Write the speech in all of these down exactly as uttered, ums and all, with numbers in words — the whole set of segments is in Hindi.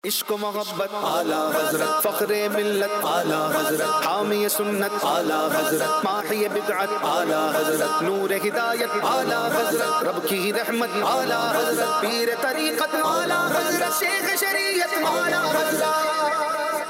इश्क मोहब्बत आला हजरत, फ़ख्रे मिल्लत आला हजरत, हामी सुन्नत आला हजरत, माही बिदअत आला हजरत, नूर हिदायत आला हजरत, रब की रहमत आला हजरत, पीर तरीक़त आला हजरत, शेख शरीयत आला हजरत।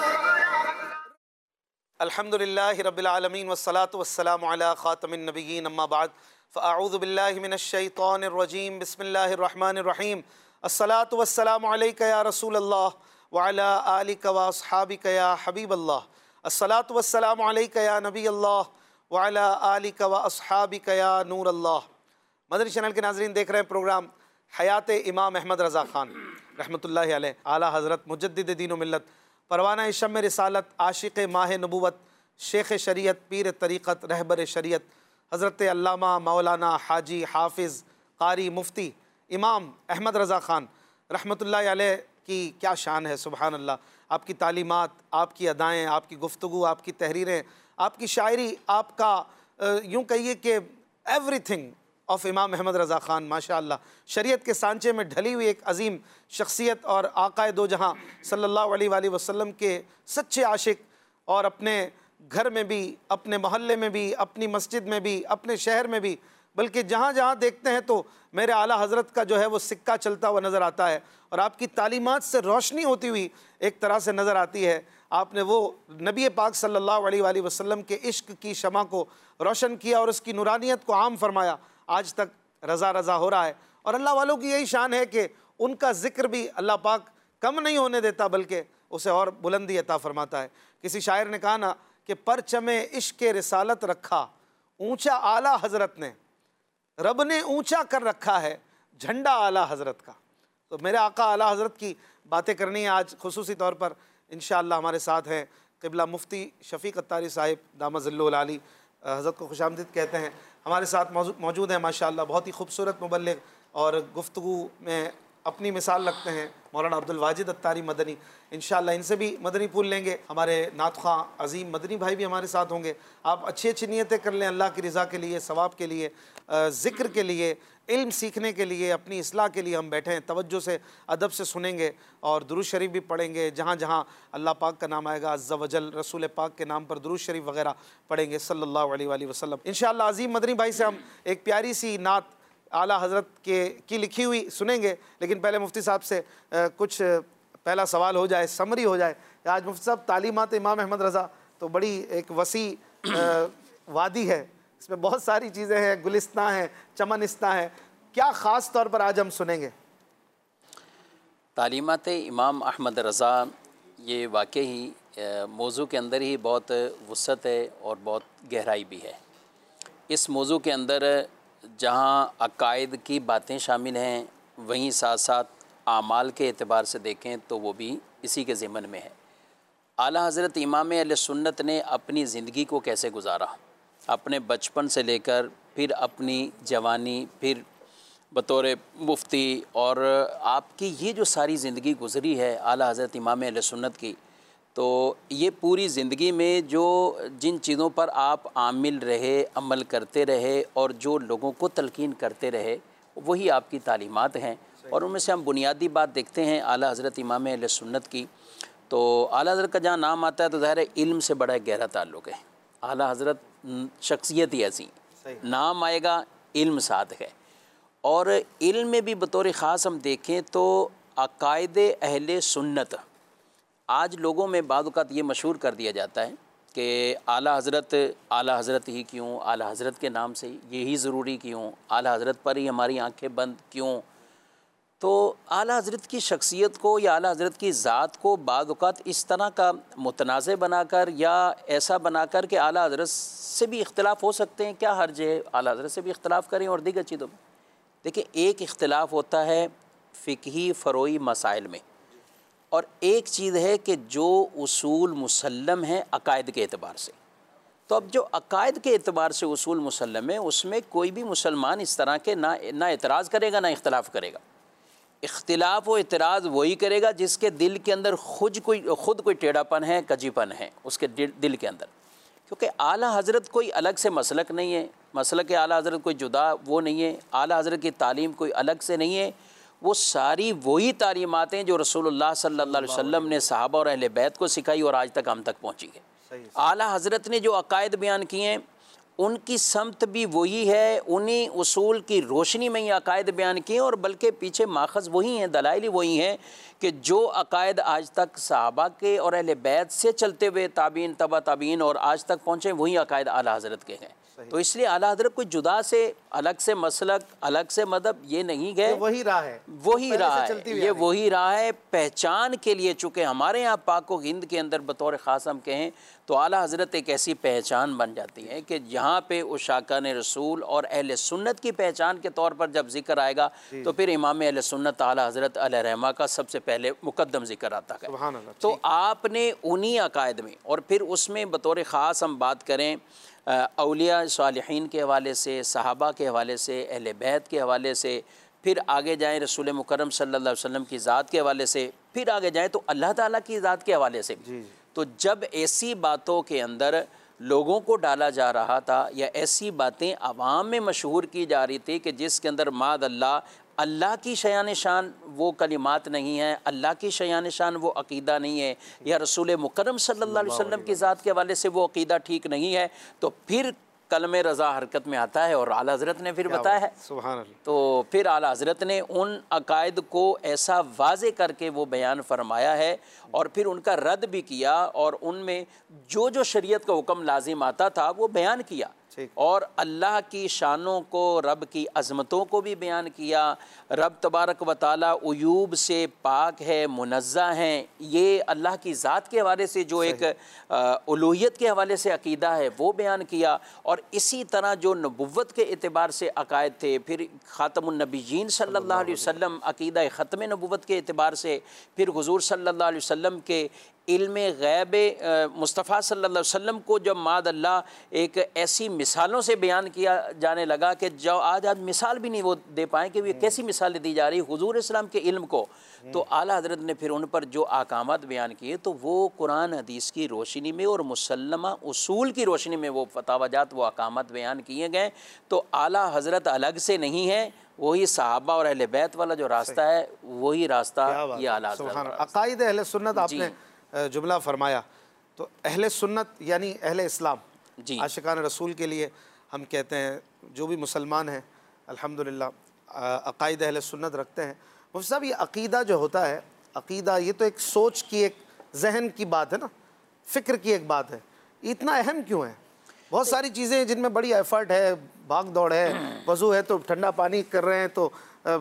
अल्हम्दुलिल्लाहि रब्बिल आलमीन वस्सलातु वस्सलामु अला ख़ातमिन नबिय्यीन अम्मा बाद फ़अऊज़ु बिल्लाहि मिनश शैतानिर रजीम बिस्मिल्लाहिर रहमानिर रहीम। अस्सलातु वस्सलामु अलैका या रसूल अल्लाह व अला आलिका व अस्हाबिका या हबीब अल्लाह। अस्सलातु वस्सलामु अलैका या नबी अल्लाह व अला आलिका व अस्हाबिका या नूर अल्लाह। मदनी चैनल के नाज़रीन, देख रहे हैं प्रोग्राम हयात इमाम अहमद रज़ा ख़ान रहमतुल्लाहि अलैह, आला हज़रत मुजद्दिद दीन व मिल्लत, परवाना शम्म रिसालत, आशिक़ माह नबूवत, शेख शरीयत, पीर तरीक़त, रहबर शरीयत, हज़रत अल्लामा मौलाना हाजी हाफिज़ कारी मुफ्ती इमाम अहमद रज़ा ख़ान रहमतुल्लाहि अलैह की क्या शान है। सुबहान अल्लाह। आपकी तालीमात, आपकी अदाएँ, आपकी गुफ्तगू, आपकी तहरीरें, आपकी शायरी, आपका यूँ कहिए कि एवरीथिंग ऑफ इमाम अहमद रज़ा ख़ान माशाअल्लाह, शरीयत के सांचे में ढली हुई एक अजीम शख्सियत और आक़ाए दो जहाँ सल्लल्लाहु अलैहि वसल्लम के सच्चे आशिक, और अपने घर में भी, अपने मोहल्ले में भी, अपनी मस्जिद में भी, अपने शहर में भी, बल्कि जहाँ जहाँ देखते हैं तो मेरे आला हज़रत का जो है वो सिक्का चलता हुआ नज़र आता है, और आपकी तालीमात से रोशनी होती हुई एक तरह से नज़र आती है। आपने वो नबी पाक सल्लल्लाहु अलैहि वसल्लम के इश्क की शमा को रोशन किया और उसकी नूरानियत को आम फरमाया, आज तक रज़ा रज़ा हो रहा है। और अल्लाह वालों की यही शान है कि उनका ज़िक्र भी अल्लाह पाक कम नहीं होने देता, बल्कि उसे और बुलंदी अता फरमाता है। किसी शायर ने कहा ना कि परचमे इश्क रिसालत रखा, ऊँचा आला हज़रत ने, रब ने ऊंचा कर रखा है झंडा आला हज़रत का। तो मेरे आका आला हज़रत की बातें करनी है आज खुसूसी तौर पर। इंशाअल्लाह हमारे साथ हैं क़िबला मुफ्ती शफ़ीक़ अत्तारी साहिब दामद ज़िल्लुहुल आली, हज़रत को खुशामदीद कहते हैं, हमारे साथ मौजूद हैं माशाअल्लाह। बहुत ही खूबसूरत मुबल्लिग़ और गुफ्तगू में अपनी मिसाल रखते हैं मौलाना अब्दुल वाजिद अत्तारी मदनी। इंशाअल्लाह इनसे भी मदनी फूल लेंगे। हमारे नात ख़्वां अज़ीम मदनी भाई भी हमारे साथ होंगे। आप अच्छी अच्छी नीयतें कर लें अल्लाह की रज़ा के लिए, सवाब के लिए, ज़िक्र के लिए, इल्म सीखने के लिए, अपनी इस्लाह के लिए हम बैठे हैं। तवज्जो से अदब से सुनेंगे और दुरूद शरीफ भी पढ़ेंगे। जहाँ जहाँ अल्लाह पाक का नाम आएगा अज़्ज़ा वजल, रसूल पाक के नाम पर दुरूद शरीफ वगैरह पढ़ेंगे सल्लल्लाहु अलैहि वसल्लम। इंशाअल्लाह अज़ीम मदनी भाई से हम एक प्यारी सी नात आला हज़रत के की लिखी हुई सुनेंगे। लेकिन पहले मुफ्ती साहब से आ, कुछ पहला सवाल हो जाए, समरी हो जाए। आज मुफ्ती साहब, तालीमात इमाम अहमद रज़ा तो बड़ी एक वसी वादी है, इसमें बहुत सारी चीज़ें हैं, गुलिस्तां हैं, चमनिस्तां हैं, क्या ख़ास तौर पर आज हम सुनेंगे? तालीमात इमाम अहमद रज़ा ये वाकई ही मौजू के अंदर ही बहुत वुसअत है और बहुत गहराई भी है। इस मौजू के अंदर जहाँ अकायद की बातें शामिल हैं, वहीं साथ साथ आमाल के एतबार से देखें तो वो भी इसी के ज़िमन में है। आला हज़रत इमाम अहले सुन्नत ने अपनी ज़िंदगी को कैसे गुजारा, अपने बचपन से लेकर फिर अपनी जवानी, फिर बतौर मुफ्ती, और आपकी ये जो सारी ज़िंदगी गुज़री है आला हज़रत इमाम अहले सुन्नत की, तो ये पूरी ज़िंदगी में जो जिन चीज़ों पर आप आमिल रहे, अमल करते रहे और जो लोगों को तलकीन करते रहे, वही आपकी तालीमात हैं। और उनमें से हम बुनियादी बात देखते हैं आला हज़रत इमाम अहले सुन्नत की, तो आला हज़रत का जहाँ नाम आता है तो ज़ाहिर है इल्म से बड़ा एक गहरा ताल्लुक़ है। आला हज़रत शख्सियत ही ऐसी, नाम आएगा, इल्म साथ है। और इल्म में भी बतौर ख़ास हम देखें तो अकायद अहले सुन्नत, आज लोगों में बाद वक़्त ये मशहूर कर दिया जाता है कि आला हज़रत, आला हज़रत ही क्यों, आला हज़रत के नाम से यही ज़रूरी क्यों, आला हज़रत पर ही हमारी आंखें बंद क्यों। तो आला हज़रत की शख्सियत को या आला हज़रत की ज़ात को बाद वक़्त इस तरह का मुतनाज़े बनाकर या ऐसा बनाकर कि आला हज़रत से भी इख्तिलाफ़ हो सकते हैं, क्या हर्ज है आला हज़रत से भी इख्तिलाफ़ करें और दीगर चीज़ों में। देखिए, एक इख्तिलाफ़ होता है फ़िक़ही फ़रोई मसाइल में, और एक चीज़ है कि जो उसूल मुसल्लम हैं अकायद के एतबार से। तो अब जो अकायद के एतबार से उसूल मुसल्लम है, उसमें कोई भी मुसलमान इस तरह के ना ना एतराज़ करेगा ना इख्तिलाफ़ करेगा। इख्तिलाफ़ व एतराज़ वही करेगा जिसके दिल के अंदर खुद कोई खुद कोई टेढ़ापन है, कजीपन है उसके दिल, दिल के अंदर। क्योंकि आला हज़रत कोई अलग से मसलक नहीं है, मसलक आला हज़रत कोई जुदा वो नहीं है, आला हज़रत की तालीम कोई अलग से नहीं है, वो सारी वही तालीमातें जो रसूलुल्लाह सल्लल्लाहु अलैहि वसल्लम ने सहाबा और अहले बैत को सिखाई और आज तक हम तक पहुँची है। आला हज़रत ने जो अकायद बयान किए हैं उनकी समत भी वही है, उन्हीं उसूल की रोशनी में ही अकायद बयान किए और बल्कि पीछे माखज़ वही हैं, दलाइल वही हैं कि जो अकायद आज तक सहाबा के और अहले बैत से चलते हुए ताबीन तबा ताबीन और आज तक पहुँचे वही अकायद आला हज़रत के हैं। तो इसलिए आला हज़रत कोई जुदा से अलग से मसलक अलग से मदहब ये नहीं है, वही राह है, वही राह है, ये वही राह है पहचान के लिए। चूँकि हमारे यहाँ पाक व हिंद के अंदर बतौर ख़ास हम कहें तो आला हज़रत एक ऐसी पहचान बन जाती है कि जहाँ पे उशाकान रसूल और अहले सुन्नत की पहचान के तौर पर जब जिक्र आएगा तो फिर इमाम अहले सुन्नत आला हज़रत अलैहिर्रहमा का सबसे पहले मुकद्दम जिक्र आता है। तो आपने उन्हीं अकायद में और फिर उसमें बतौर ख़ास हम बात करें औलिया सालिहीन के हवाले से, सहाबा के हवाले से, अहले बैत के हवाले से, फिर आगे जाएँ रसूल मुकर्रम सल्लल्लाहु अलैहि वसल्लम की ज़ात के हवाले से, फिर आगे जाएँ तो अल्लाह ताला की ज़ात के हवाले से। तो जब ऐसी बातों के अंदर लोगों को डाला जा रहा था या ऐसी बातें आवाम में मशहूर की जा रही थी कि जिसके अंदर माद अल्लाह अल्लाह की शयान शान वो कलिमात नहीं है, अल्लाह की शयान शान वो अक़ीदा नहीं है, या रसूल मुकर्रम सल्लल्लाहु अलैहि वसल्लम की ज़ात के हवाले से वो अक़ीदा ठीक नहीं है, तो फिर कलमे रज़ा हरकत में आता है और आला हज़रत ने फिर बताया है। सुभान अल्लाह। तो फिर आला हज़रत ने उन अकायद को ऐसा वाज़े करके वो बयान फरमाया है और फिर उनका रद्द भी किया और उनमें जो जो शरीयत का हुक्म लाजिम आता था वो बयान किया और अल्लाह की शानों को, रब की अज़मतों को भी बयान किया। रब तबारक व तआला उयूब से पाक है, मुनज़्ज़ा हैं, ये अल्लाह की ज़ात के हवाले से जो एक उलूहियत के हवाले से अक़ीदा है वो बयान किया। और इसी तरह जो नबुव्वत के एतबार से अकायद थे, फिर ख़ातमुन नबिय्यीन सल्लल्लाहु अलैहि वसल्लम अक़ीदा ख़त्म नबुव्वत के एतबार से, फिर हुज़ूर सल्लल्लाहु अलैहि वसल्लम के इल्म गैब मुस्तफ़ा सल्लल्लाहु अलैहि वसल्लम को जब माद अल्लाह एक ऐसी मिसालों से बयान किया जाने लगा कि जो आज आज मिसाल भी नहीं वो दे पाए कि ये कैसी मिसालें दी जा रही हुज़ूर इस्लाम के इल्म को। तो आला हज़रत ने फिर उन पर जो अहकामात बयान किए तो वो कुरान हदीस की रोशनी में और मुसल्लमा उसूल की रोशनी में वो फतावाजात वो अहकामात बयान किए गए। तो आला हज़रत अलग से नहीं है, वही सहाबा और अहले बैत वाला जो रास्ता है वही रास्ता ये आला हज़रत। अक़ाइद अहले सुन्नत आपने जुमला फरमाया तो अहले सुन्नत यानी अहले इस्लाम, आशिकान रसूल के लिए हम कहते हैं जो भी मुसलमान हैं अल्हम्दुलिल्लाह अक़ाइद अहले सुन्नत रखते हैं। मुफ्ती साहब ये अक़ीदा जो होता है, अक़ीदा ये तो एक सोच की, एक जहन की बात है ना, फ़िक्र की एक बात है, इतना अहम क्यों है? बहुत सारी चीज़ें हैं जिनमें बड़ी एफ़र्ट है, भाग दौड़ है, वज़ू है तो ठंडा पानी कर रहे हैं तो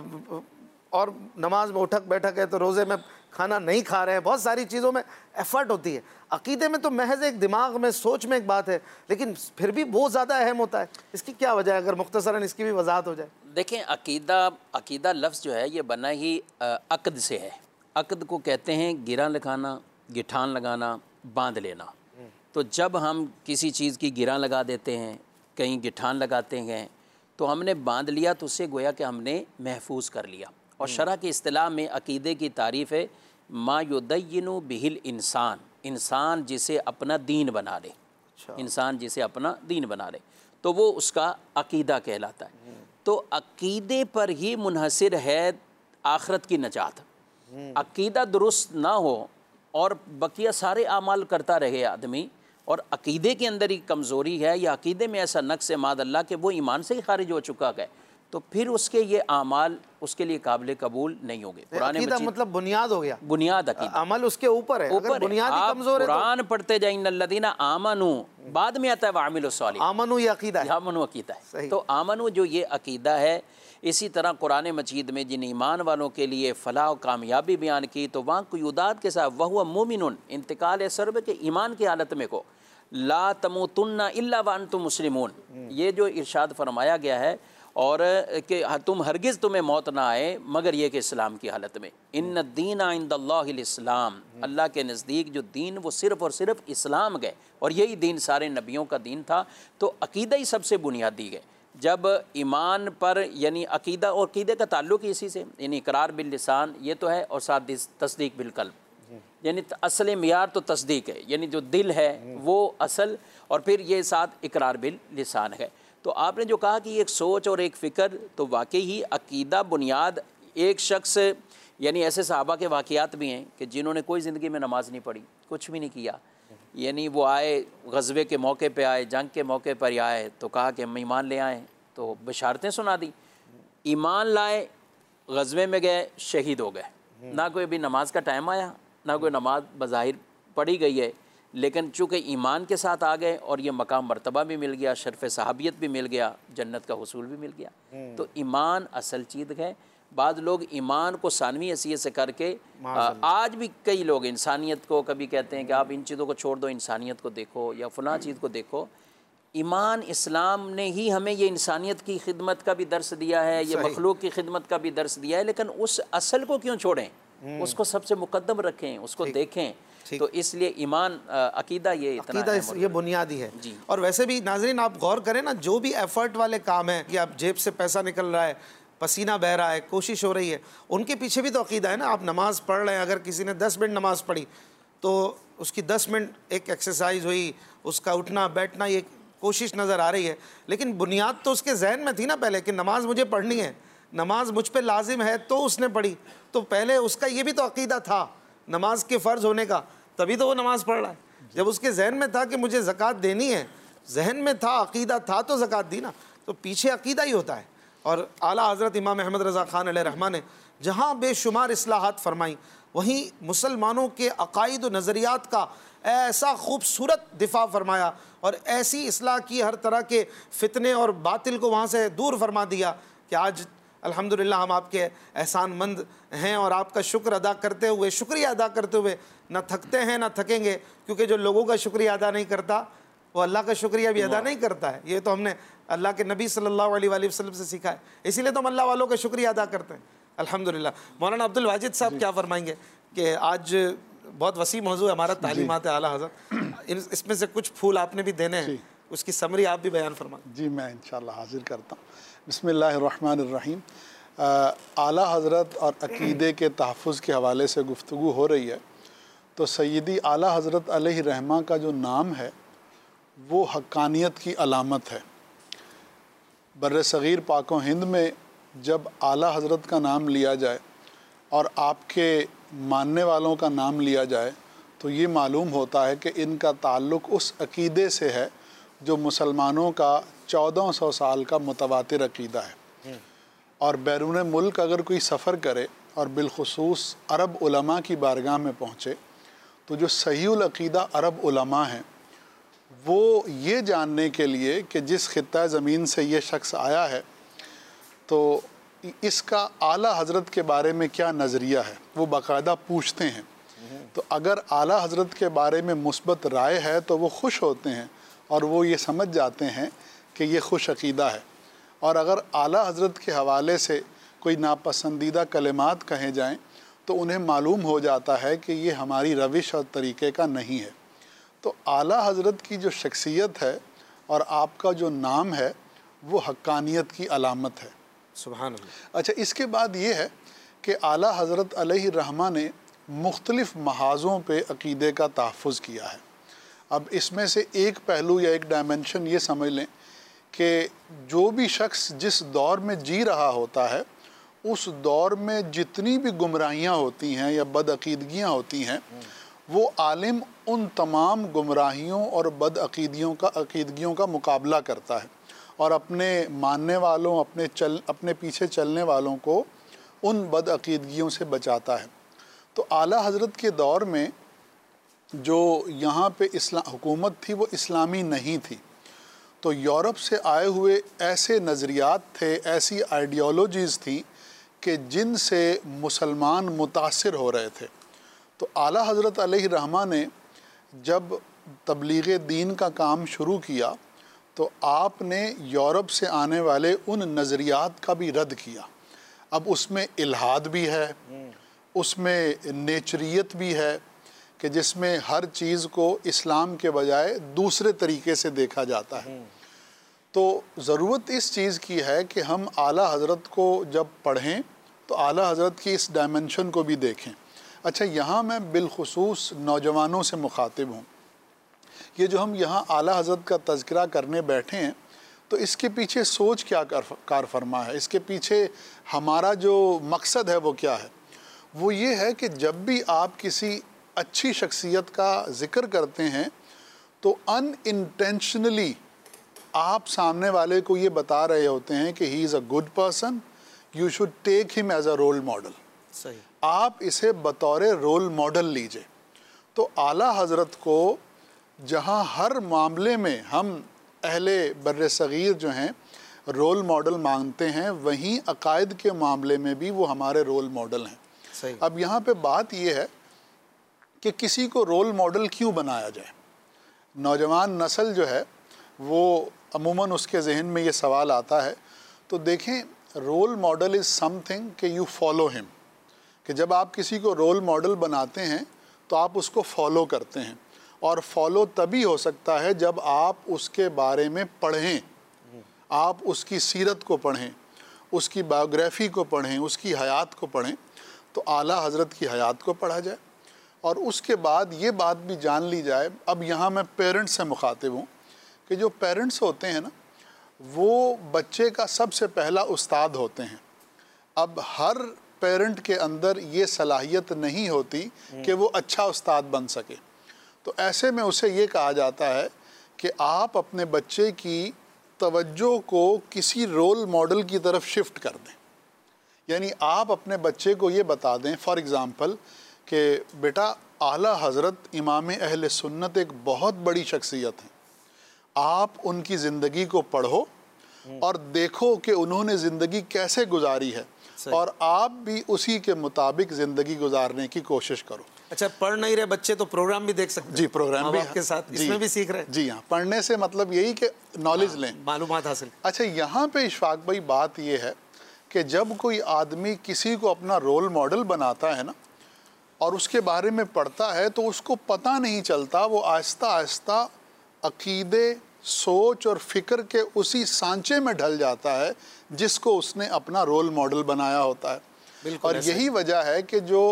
और नमाज में उठक बैठक है तो रोज़े में खाना नहीं खा रहे हैं, बहुत सारी चीज़ों में एफ़र्ट होती है। अक़ीदे में तो महज़ एक दिमाग में सोच में एक बात है, लेकिन फिर भी बहुत ज़्यादा अहम होता है। इसकी क्या वजह है? अगर मुख्तसरन इसकी भी वजाहत हो जाए। देखें, अक़ीदा अक़ीदा लफ्ज़ जो है ये बना ही अक़द से है। अक़द को कहते हैं गिरा लगाना, गिठान लगाना, बांध लेना। तो जब हम किसी चीज़ की गिरा लगा देते हैं, कहीं गिठान लगाते हैं, तो हमने बांध लिया तो उससे गोया कि हमने महफूज कर लिया। और शरह की इस्तिलाह में अक़ीदे की तारीफ़ है मा युदय्यिनु बिहिल इंसान, इंसान जिसे अपना दीन बना ले। अच्छा। इंसान जिसे अपना दीन बना ले तो वो उसका अक़ीदा कहलाता है। तो अक़ीदे पर ही मुनहसिर है आखरत की नजात। अक़ीदा दुरुस्त ना हो और बकिया सारे आमाल करता रहे आदमी और अक़ीदे के अंदर ही कमज़ोरी है या अक़ीदे में ऐसा नक्स माद अल्लाह कि वो ईमान से ही खारिज हो चुका है, तो फिर उसके ये आमाल उसके लिए काबिल कबूल नहीं होंगे। अक़ीदा मतलब बुनियाद हो गया, बुनियाद अक़ीदा, अमल उसके ऊपर है। अगर बुनियाद ही कमज़ोर है, कुरान पढ़ते जाए इन्नल्लज़ीना आमनू, बाद में आता है वामिलुस सालिह। आमनू ये अक़ीदा है, आमनू अक़ीदा है। तो आमनू जो ये अक़ीदा है, इसी तरह कुरान मजीद में जिन ईमान वालों के लिए फ़लाह और कामयाबी बयान की तो वहाँ कुयुदात के साथ वहुवा मुमिनुन, इंतकाल सर्ब के ईमान की हालत में को ला तमूतुन्ना इल्ला व अंतुम मुस्लिमून, ये जो इरशाद फरमाया गया है और कि तुम हरगिज़ तुम्हें मौत ना आए मगर ये कि इस्लाम की हालत में। इन्न दीना इंदल्लाहिल इस्लाम, अल्लाह के नज़दीक जो दीन वो सिर्फ़ और सिर्फ इस्लाम गए और यही दीन सारे नबियों का दीन था। तो अक़ीदा ही सबसे बुनियादी है। जब ईमान पर यानी अक़ीदा और अक़ीदे का ताल्लुक़ इसी से, यानी इकरार बिल लिसान ये तो है और साथ तस्दीक बिल क़ल्ब, यानी असल मियार तो तस्दीक है, यानी जो दिल है वो असल, और फिर ये साथ इकरार बिल लिसान है। तो आपने जो कहा कि एक सोच और एक फ़िक्र, तो वाकई ही अक़ीदा बुनियाद एक शख्स, यानी ऐसे सहाबा के वाक़यात भी हैं कि जिन्होंने कोई ज़िंदगी में नमाज़ नहीं पढ़ी, कुछ भी नहीं किया, यानी वो आए ग़ज़वे के मौके पे आए, जंग के मौके पर आए, तो कहा कि हम ईमान ले आए, तो बशारतें सुना दी, ईमान लाए, ग़ज़वे में गए, शहीद हो गए। ना कोई भी नमाज का टाइम आया, ना कोई नमाज बज़ाहिर पढ़ी गई है, लेकिन चूँकि ईमान के साथ आ गए और ये मकाम मर्तबा भी मिल गया, शर्फ़ सहाबियत भी मिल गया, जन्नत का हुसूल भी मिल गया। तो ईमान असल चीज़ है। बाद लोग ईमान को सानवी हैसियत से करके आ, आज भी कई लोग इंसानियत को कभी कहते हैं कि आप इन चीज़ों को छोड़ दो, इंसानियत को देखो या फ़लाँ चीज़ को देखो। ईमान इस्लाम ने ही हमें ये इंसानियत की खिदमत का भी दर्स दिया है, ये मखलूक की खिदमत का भी दर्स दिया है, लेकिन उस असल को क्यों छोड़ें, उसको सबसे मुकद्दम रखें, उसको देखें। तो इसलिए ईमान अकीदा ये इतना अकीदा इस, ये बुनियादी है जी। और वैसे भी नाज़रीन आप गौर करें ना, जो भी एफर्ट वाले काम है कि आप जेब से पैसा निकल रहा है, पसीना बह रहा है, कोशिश हो रही है, उनके पीछे भी तो अकीदा है ना। आप नमाज़ पढ़ रहे हैं, अगर किसी ने दस मिनट नमाज़ पढ़ी तो उसकी दस मिनट एक एक्सरसाइज हुई, उसका उठना बैठना, ये कोशिश नज़र आ रही है। लेकिन बुनियाद तो उसके जहन में थी ना पहले कि नमाज मुझे पढ़नी है, नमाज मुझ पे लाजिम है, तो उसने पढ़ी। तो पहले उसका ये भी तो अकीदा था नमाज के फ़र्ज़ होने का, तभी तो वो नमाज़ पढ़ रहा है। जब उसके जहन में था कि मुझे ज़कात देनी है, जहन में था, अकीदा था, तो ज़कात दी ना। तो पीछे अकीदा ही होता है। और आला हज़रत इमाम अहमद रज़ा ख़ान अलैहि रहमा ने जहाँ बेशुमार इस्लाहात फरमाई, वहीं मुसलमानों के अक़ाइद व नज़रियात का ऐसा खूबसूरत दिफा फरमाया और ऐसी इस्लाह की, हर तरह के फितने और बातिल को वहाँ से दूर फरमा दिया कि आज अल्हम्दुलिल्लाह हम आपके एहसानमंद हैं और आपका शुक्र अदा करते हुए, शुक्रिया अदा करते हुए न थकते हैं न थकेंगे, क्योंकि जो लोगों का शुक्रिया अदा नहीं करता वो अल्लाह का शुक्रिया भी अदा नहीं करता है। ये तो हमने अल्लाह के नबी सल्लल्लाहु अलैहि वसल्लम से सीखा है, इसीलिए तो हम अल्लाह वालों का शुक्रिया अदा करते हैं अल्हम्दुलिल्लाह। मौलाना अब्दुल वाजिद साहब क्या फरमाएंगे कि आज बहुत वसी मौजू है हमारा तालीमात आला हज़रत, इसमें से कुछ फूल आपने भी देने हैं, उसकी समरी आप भी बयान फरमाएं। जी मैं इंशाअल्लाह हाजिर करता हूँ। बिस्मिल्लाहिर्रहमानिर्रहीम। आला हज़रत और अक़ीदे के तहफ़्फ़ुज़ के हवाले से गुफ्तगू हो रही है, तो सैयदी आला हज़रत अलैहि रहमा का जो नाम है वो हक्कानियत की अलामत है। बर्र सग़ीर पाक व हिंद में जब आला हज़रत का नाम लिया जाए और आपके मानने वालों का नाम लिया जाए, तो ये मालूम होता है कि इनका ताल्लुक़ उस अक़ीदे से है जो मुसलमानों का चौदह सौ साल का मुतवातिर अक़ीदा है। और बैरून मुल्क अगर कोई सफ़र करे और बिलखुसूस अरब उलमा की बारगाह में पहुँचे, तो जो सहीउल अक़ीदा अरब उलमा हैं वो ये जानने के लिए कि जिस ख़ित्ता ज़मीन से ये शख्स आया है तो इसका आला हज़रत के बारे में क्या नज़रिया है, वो बाकायदा पूछते हैं। तो अगर आला हज़रत के बारे में मुस्बत राय है तो वो खुश होते हैं और वो ये समझ जाते हैं कि ये खुश अक़ीदा है। और अगर आला हज़रत के हवाले से कोई नापसंदीदा कलिमात कहे जाएं तो उन्हें मालूम हो जाता है कि ये हमारी रविश और तरीक़े का नहीं है। तो आला हज़रत की जो शख्सियत है और आपका जो नाम है वो हक्कानियत की अलामत है। सुभान अल्लाह। अच्छा, इसके बाद ये है कि आला हज़रत अलैहि रहमा ने मुख्तलिफ़ महाज़ों पे अक़ीदे का तहफ़्फ़ुज़ किया है। अब इसमें से एक पहलू या एक डायमेंशन ये समझ लें कि जो भी शख्स जिस दौर में जी रहा होता है, उस दौर में जितनी भी गुमराहियाँ होती हैं या बदअक़ीदगियाँ होती हैं, वो आलिम उन तमाम गुमराहियों और बदअक़ीदियों का अक़ीदगियों का मुकाबला करता है और अपने मानने वालों, अपने चल अपने पीछे चलने वालों को उन बदअक़ीदगियों से बचाता है। तो आला हज़रत के दौर में जो यहाँ पे इस्लाम हुकूमत थी वो इस्लामी नहीं थी, तो यूरोप से आए हुए ऐसे नज़रियात थे, ऐसी आइडियोलॉजीज़ थी कि जिनसे मुसलमान मुतासिर हो रहे थे। तो आला हज़रत अलैहि रहमा ने जब तबलीग़ दीन का काम शुरू किया तो आपने यूरोप से आने वाले उन नज़रियात का भी रद्द किया। अब उसमें इल्हाद भी है, उसमें नेचरियत भी है कि जिसमें हर चीज़ को इस्लाम के बजाय दूसरे तरीके से देखा जाता है। तो ज़रूरत इस चीज़ की है कि हम आला हज़रत को जब पढ़ें तो आला हज़रत की इस डायमेंशन को भी देखें। अच्छा, यहाँ मैं बिलखुसूस नौजवानों से मुखातिब हूँ। ये जो हम यहाँ आला हज़रत का तज़किरा करने बैठे हैं तो इसके पीछे सोच क्या कार कार फरमा है, इसके पीछे हमारा जो मकसद है वो क्या है? वो ये है कि जब भी आप किसी अच्छी शख्सियत का ज़िक्र करते हैं तो अनइंटेंशनली आप सामने वाले को ये बता रहे होते हैं कि he is a good person, you should take him as a role model. सही। आप इसे बतौर रोल मॉडल लीजिए। तो आला हज़रत को जहाँ हर मामले में हम अहले बर्र सग़ीर जो हैं रोल मॉडल मानते हैं, वहीं अकायद के मामले में भी वो हमारे रोल मॉडल हैं। सही। अब यहाँ पे बात ये है कि किसी को रोल मॉडल क्यों बनाया जाए। नौजवान नस्ल जो है वो अमूमन उसके जहन में ये सवाल आता है। तो देखें, रोल मॉडल इज़ समथिंग कि यू फॉलो हिम, कि जब आप किसी को रोल मॉडल बनाते हैं तो आप उसको फॉलो करते हैं, और फॉलो तभी हो सकता है जब आप उसके बारे में पढ़ें, आप उसकी सीरत को पढ़ें, उसकी बायोग्राफ़ी को पढ़ें, उसकी हयात को पढ़ें। तो आला हज़रत की हयात को पढ़ा जाए और उसके बाद ये बात भी जान ली जाए। अब यहाँ मैं पेरेंट्स से मुखातिब हूँ कि जो पेरेंट्स होते हैं ना, वो बच्चे का सबसे पहला उस्ताद होते हैं। अब हर पेरेंट के अंदर ये सलाहियत नहीं होती कि वो अच्छा उस्ताद बन सके। तो ऐसे में उसे ये कहा जाता है कि आप अपने बच्चे की तवज्जो को किसी रोल मॉडल की तरफ शिफ्ट कर दें। यानी आप अपने बच्चे को ये बता दें, फॉर एग्ज़ाम्पल, कि बेटा आला हज़रत इमाम अहले सुन्नत एक बहुत बड़ी शख्सियत हैं, आप उनकी ज़िंदगी को पढ़ो और देखो कि उन्होंने ज़िंदगी कैसे गुजारी है, और आप भी उसी के मुताबिक ज़िंदगी गुजारने की कोशिश करो। अच्छा, पढ़ नहीं रहे बच्चे तो प्रोग्राम भी देख सकते हैं? जी, प्रोग्राम भी आपके साथ इसमें भी सीख रहे हैं? जी हाँ, पढ़ने से मतलब यही कि नॉलेज लें, मालूमात हासिल। अच्छा, यहाँ पे इशफाक भाई बात ये है कि जब कोई आदमी किसी को अपना रोल मॉडल बनाता है ना और उसके बारे में पढ़ता है, तो उसको पता नहीं चलता, वो आहिस्ता आहिस्ता अकीदे, सोच और फ़िक्र के उसी सांचे में ढल जाता है जिसको उसने अपना रोल मॉडल बनाया होता है। और यही वजह है कि जो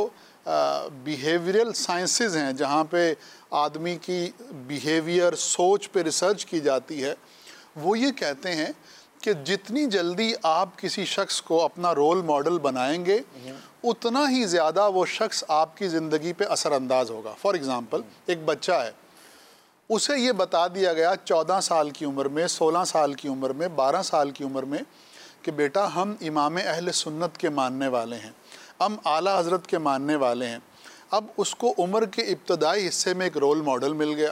बिहेवियरल साइंसेस हैं, जहाँ पे आदमी की बिहेवियर, सोच पे रिसर्च की जाती है, वो ये कहते हैं कि जितनी जल्दी आप किसी शख्स को अपना रोल मॉडल बनाएंगे, उतना ही ज़्यादा वो शख्स आपकी ज़िंदगी पे असरअंदाज होगा। फॉर एग्ज़ाम्पल, एक बच्चा है, उसे ये बता दिया गया चौदह साल की उम्र में, सोलह साल की उम्र में, बारह साल की उम्र में कि बेटा हम इमाम अहले सुन्नत के मानने वाले हैं, हम आला हज़रत के मानने वाले हैं। अब उसको उम्र के इब्तदाई हिस्से में एक रोल मॉडल मिल गया।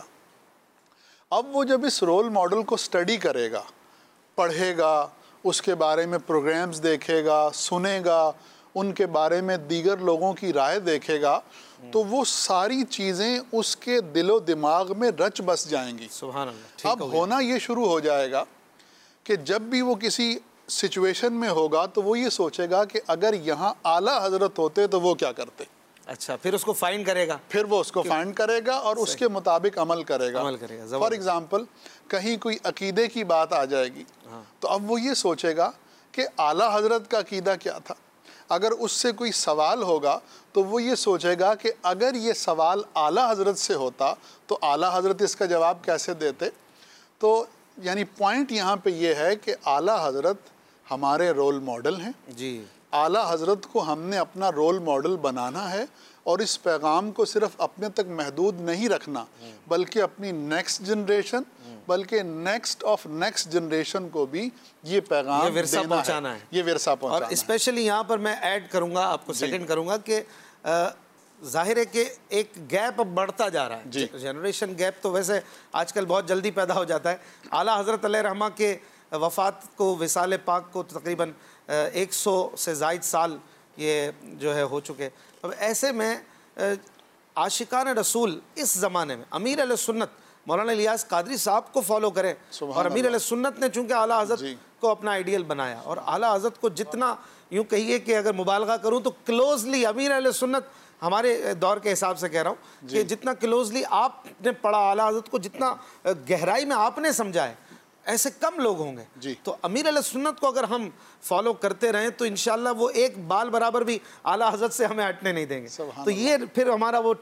अब वो जब इस रोल मॉडल को स्टडी करेगा, पढ़ेगा, उसके बारे में प्रोग्राम्स देखेगा, सुनेगा, उनके बारे में दीगर लोगों की राय देखेगा, तो वो सारी चीज़ें उसके दिलो दिमाग में रच बस जाएंगी। सुभान अल्लाह। अब होना ये शुरू हो जाएगा कि जब भी वो किसी सिचुएशन में होगा तो वो ये सोचेगा कि अगर यहाँ आला हज़रत होते तो वो क्या करते। अच्छा, फिर उसको फाइंड करेगा, फिर वो उसको फाइंड करेगा और उसके मुताबिक अमल करेगा अमल करेगा। फॉर एग्ज़ाम्पल, कहीं कोई अकीदे की बात आ जाएगी, तो अब वो ये सोचेगा कि आला हज़रत का अकीदा क्या था। अगर उससे कोई सवाल होगा तो वो ये सोचेगा कि अगर ये सवाल आला हज़रत से होता तो आला हज़रत इसका जवाब कैसे देते। तो यानी पॉइंट यहाँ पे ये है कि आला हज़रत हमारे रोल मॉडल हैं जी। आला हज़रत को हमने अपना रोल मॉडल बनाना है, और इस पैगाम को सिर्फ अपने तक महदूद नहीं रखना, बल्कि अपनी नेक्स्ट जनरेशन, बल्कि नेक्स्ट ऑफ नेक्स्ट जनरेशन को भी ये पैगाम ये विरसा देना पहुंचाना है, है। ये विरसा पहुंचाना और स्पेशली यहाँ पर मैं ऐड करूँगा, आपको सेकंड करूँगा कि जाहिर है कि एक गैप अब बढ़ता जा रहा है। जनरेशन गैप तो वैसे आजकल बहुत जल्दी पैदा हो जाता है। आला हज़रत अलैहिर्रहमा के वफ़ात को, विसाल पाक को तकरीबन एक सौ से ज़ायद साल ये जो है हो चुके। अब ऐसे में आशिकान रसूल इस ज़माने में अमीर अहले सुन्नत मौलाना इलियास कादरी साहब को फॉलो करें, और अमीर अहले सुन्नत ने चूँकि आला हज़रत को अपना आइडियल बनाया, और आला हज़रत को जितना यूँ कहिए कि अगर मुबालगा करूँ तो क्लोजली अमीर अहले सुन्नत, हमारे दौर के हिसाब से कह रहा हूँ कि जितना क्लोजली आपने पढ़ा आला हज़रत को, जितना गहराई में आपने समझा है, ऐसे कम लोग होंगे। तो अमीर अहले सुन्नत को अगर हम फॉलो करते रहें तो इंशाल्लाह वो एक बाल बराबर भी आला हज़रत से हमें हटने नहीं देंगे। तो ये फिर हमारा वो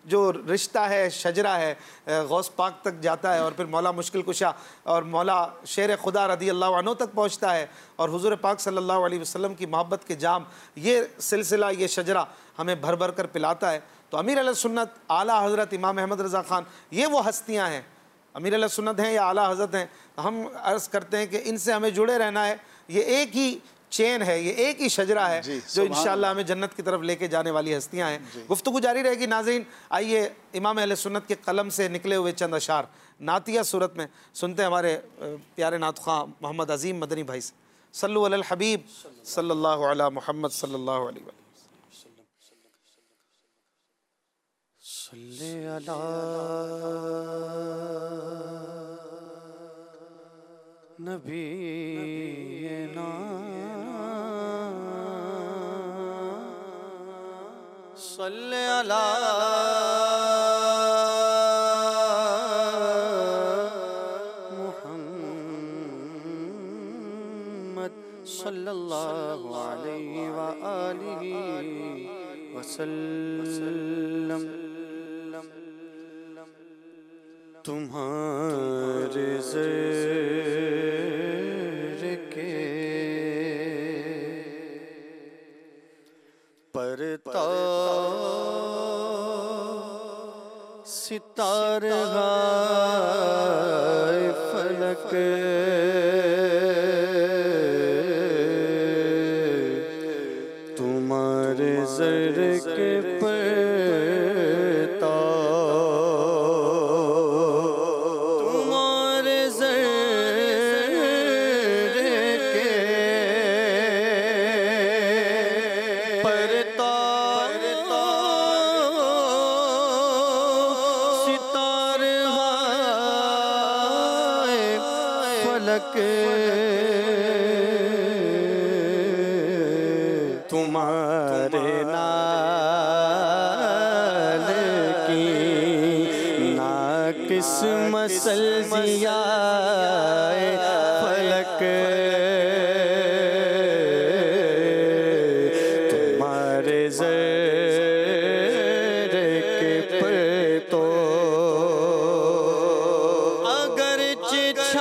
जो रिश्ता है, शजरा है, गौस पाक तक जाता है और फिर मौला मुश्किल कुशा और मौला शेर खुदा रदी अल्लाह अन्हु तक पहुँचता है और हुज़ूर पाक सल्लल्लाहु अलैहि वसल्लम की मोहब्बत के जाम, ये सिलसिला, ये शजरा हमें भर भर कर पिलाता है। तो अमीर अहले सुन्नत आला हज़रत इमाम अहमद रज़ा ख़ान, ये वो हस्तियाँ हैं, अमीर अहले सुन्नत हैं या आला हज़रत हैं। हम अर्ज़ करते हैं कि इनसे हमें जुड़े रहना है। ये एक ही चेन है, ये एक ही शजरा है जो इंशाअल्लाह हमें जन्नत की तरफ लेके जाने वाली हस्तियाँ हैं। गुफ्तगू जारी रहेगी नाज़रीन। आइए इमाम अहले सुन्नत के कलम से निकले हुए चंद अशार नातिया सूरत में सुनते हैं हमारे प्यारे नात ख़्वां मोहम्मद अज़ीम मदनी भाई से। सल्लु अलल हबीब सल्लल्लाहु अला मुहम्मद सल्लल्लाहु अलैहि वसल्लम। सल्ले अला नबीना सल्ले अला मुहम्मद सल्लल्लाहु अलैहि व आलिहि वसल्लम। तुम्हारे ज़ेर के परता सितारे हाय फलक, तुम्हारे ज़ेर के परता तुम्हारे नाल की नाकिस मसल जिया फलक, तुम्हारे ज़ेर के पर तो अगर चिछा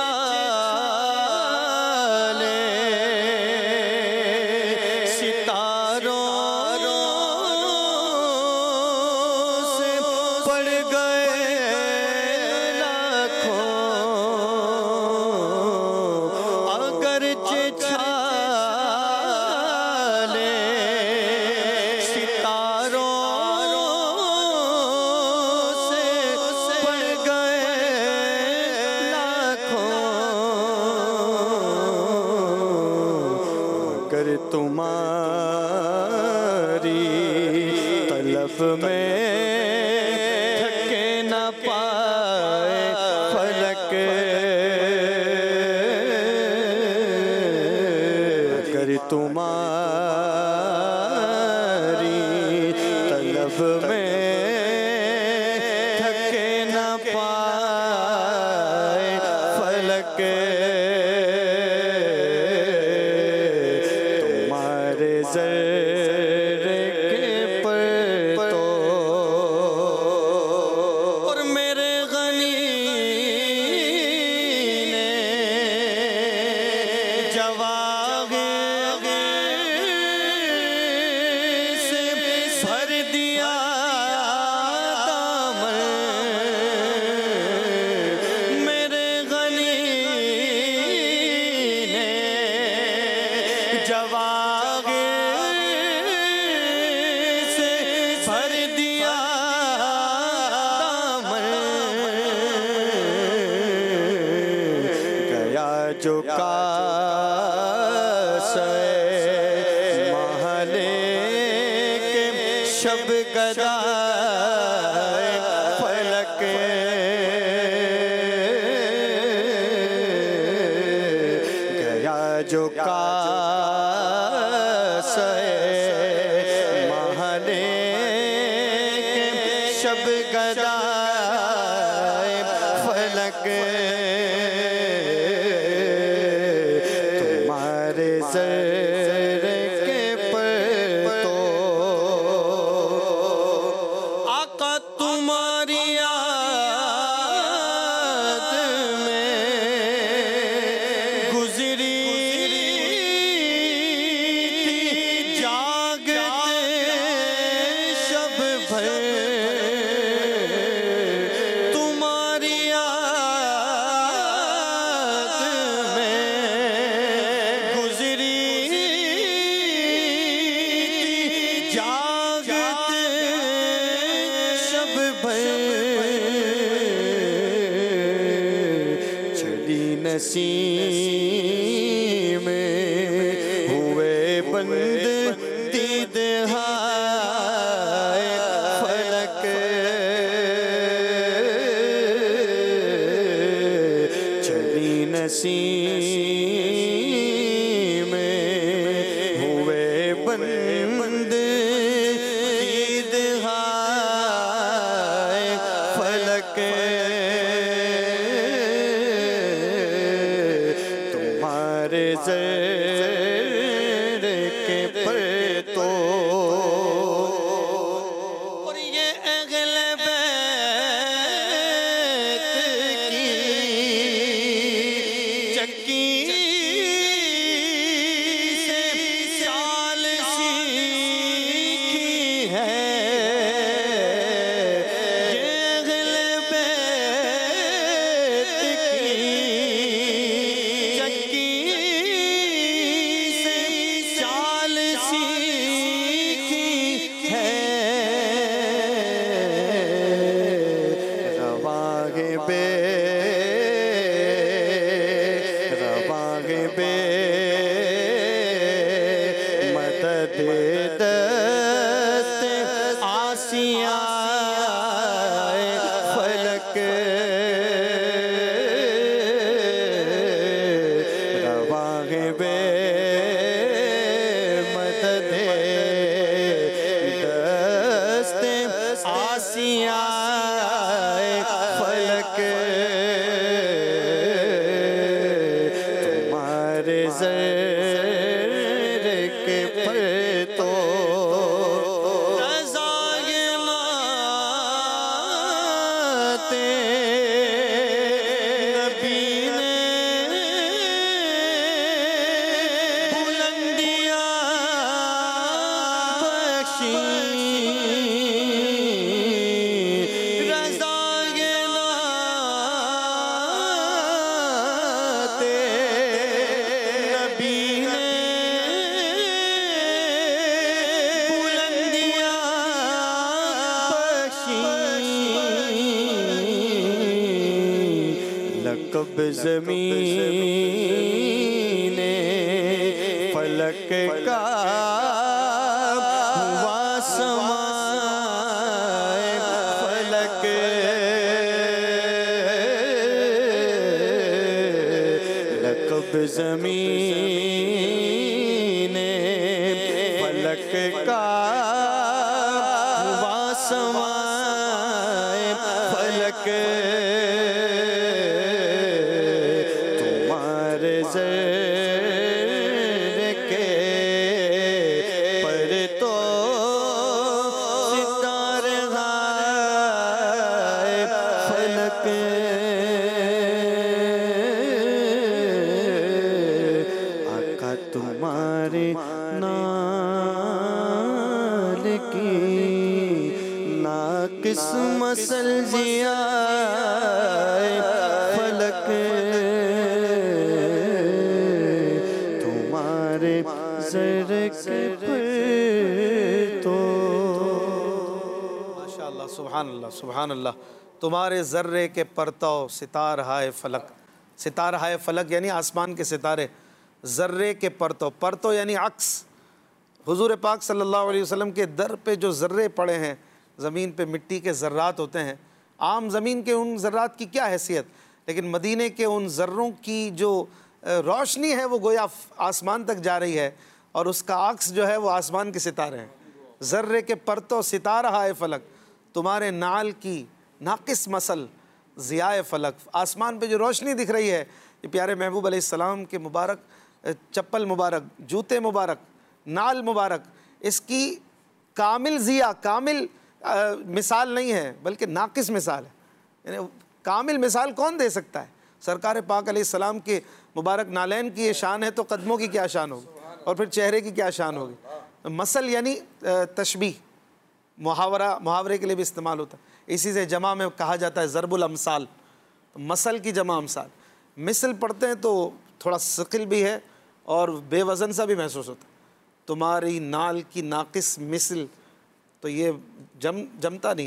तुम्हारी तलब में थके न पाए फलक, अगर तुम्हारी तलब में थके न पाए फलक, ज़ेर के पर तो और मेरे गनी ने जवाब से भर दिया दामन, मेरे गनी ने जवाब भर दिया दामन, गया जो कासे महले के शब गदाए फलक, गया जो कासे महले शब गदाए फलक, तुम्हारे ज़ेर के पर तो आका तुम चली नसीम में हुए बंद दीद हाय फलक चली नसीम में हुए बंद दीद हाय फलक तुम्हारे ज़र्र के पर तो और ये अहले बैत की चक्की से चाल सीखी है ये अहले बैत की चक्की से चाल सीखी है रवागे बे रवागे बे मदद दस्त आसिया फलक रवागे बे मदद दस्त आसिया फलक तुम्हारे ज़र्र के पर तो रज़ाए नाते नबी ने बुलंदियाँ बख्शी रज़ाए नाते नबी ने बुलंदियाँ बख्शी लक़ब ज़मीन फलक का हुआ समाए फलक लक़ब ज़मीन फलक का हुआ समाए फलक तुम्हारे ज़र्र के पर तो सितारे हाय फलक आका तुम्हारे नाल की नाकिस मसल जिया फलक तुम्हारे ज़र्र के पर तो माशाअल्लाह, सुभान अल्लाह, सुभान अल्लाह। तुम्हारे ज़र्रे के परतौ सितार हाय फलक। सितार हाय फलक यानी आसमान के सितारे, ज़र्रे के परतौ, परतौ यानी अक्स। हुजूर पाक सल्लल्लाहु अलैहि वसल्लम के दर पे जो ज़र्रे पड़े हैं, ज़मीन पे मिट्टी के ज़र्रात होते हैं। आम ज़मीन के उन ज़र्रात की क्या हैसियत, लेकिन मदीने के उन ज़र्रों की जो रोशनी है वो गोया आसमान तक जा रही है, और उसका अक्स जो है वो आसमान के सितारे हैं। ज़र्रे के परतौ सितारा हाय फलक, तुम्हारे नाल की नाकिस मसल ज़ियाए फ़लक। आसमान पे जो रोशनी दिख रही है, ये प्यारे महबूब अलैहिस्सलाम के मुबारक चप्पल मुबारक, जूते मुबारक, नाल मुबारक, इसकी कामिल ज़िया, कामिल आ, मिसाल नहीं है बल्कि नाकिस मिसाल है। यानी कामिल मिसाल कौन दे सकता है? सरकार पाक अलैहिस्सलाम के मुबारक नालैन की ये शान है, तो कदमों की क्या शान होगी, और फिर चेहरे की क्या शान होगी। मसल यानी तशबीह, मुहावरा, मुहावरे के लिए भी इस्तेमाल होता है। इसी से जमा में कहा जाता है ज़रबुल अमसाल, तो मसल की जमा अमसाल। मिसल पढ़ते हैं तो थोड़ा सकिल भी है और बेवज़न सा भी महसूस होता है। तुम्हारी नाल की नाकिस मिसल, तो ये जम जमता नहीं है।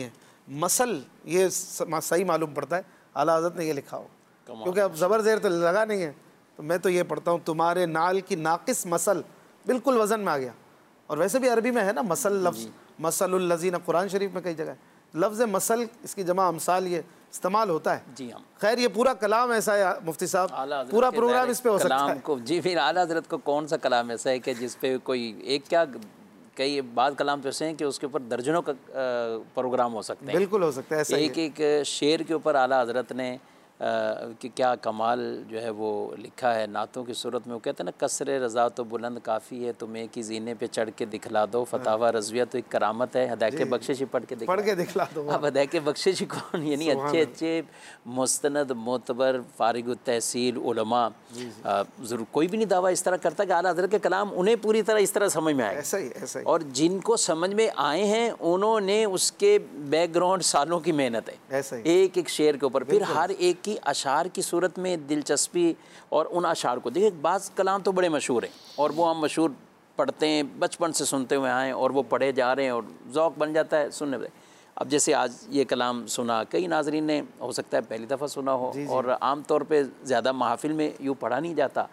मसल ये सही मालूम पड़ता है आला हज़रत ने ये लिखा हो, क्योंकि अब ज़बर ज़ेर तो लगा नहीं है, तो मैं तो ये पढ़ता हूँ तुम्हारे नाल की नाकिस मसल, बिल्कुल वज़न में आ गया। और वैसे भी अरबी में है ना मसल लफ्ज़, मसलुल लज़ीना, कुरान शरीफ में कई जगह है लफ्ज़ मसल, इसकी जमा अमसाल ये इस्तेमाल होता है। जी हाँ। खैर ये पूरा कलाम ऐसा है मुफ्ती साहब, पूरा प्रोग्राम इस पे हो सकता है। को जी फिर आला हज़रत को कौन सा कलाम ऐसा है कि जिस पे कोई एक क्या कई बाद कलाम तो ऐसे हैं कि उसके ऊपर दर्जनों का प्रोग्राम हो सकते हैं। बिल्कुल हो सकता है ऐसा। एक एक शेर के ऊपर आला हज़रत ने कि क्या कमाल जो है वो लिखा है नातों की सूरत में। वो कहते हैं ना कसरे रज़ा तो बुलंद काफ़ी है, तुम्हें की जीने पे चढ़ के दिखला दो, फतावा रज़विया तो एक करामत है, हदैके बख्शिश पढ़ के पढ़ के दिखला दो। अब हदैके बख्शिश कौन, यानी अच्छे अच्छे मुस्तनद मोतबर फारिग तहसील उलमा, ज़रूर कोई भी नहीं दावा इस तरह करता कि आला हज़रत के कलाम उन्हें पूरी तरह इस तरह समझ में आए। ऐसा ही ऐसा ही। और जिनको समझ में आए हैं उन्होंने उसके बैकग्राउंड सालों की मेहनत है ऐसा ही। एक एक शेर के ऊपर, फिर हर एक की अशार की सूरत में दिलचस्पी। और उन अशार को देखिए, बाज़ कलाम तो बड़े मशहूर हैं और वो हम मशहूर पढ़ते हैं, बचपन से सुनते हुए आए और वो पढ़े जा रहे हैं और ज़ौक़ बन जाता है सुनने में। अब जैसे आज ये कलाम सुना, कई नाज़रीन ने हो सकता है पहली दफ़ा सुना हो, और आम तौर पे ज़्यादा महफ़िल में यूँ पढ़ा नहीं जाता,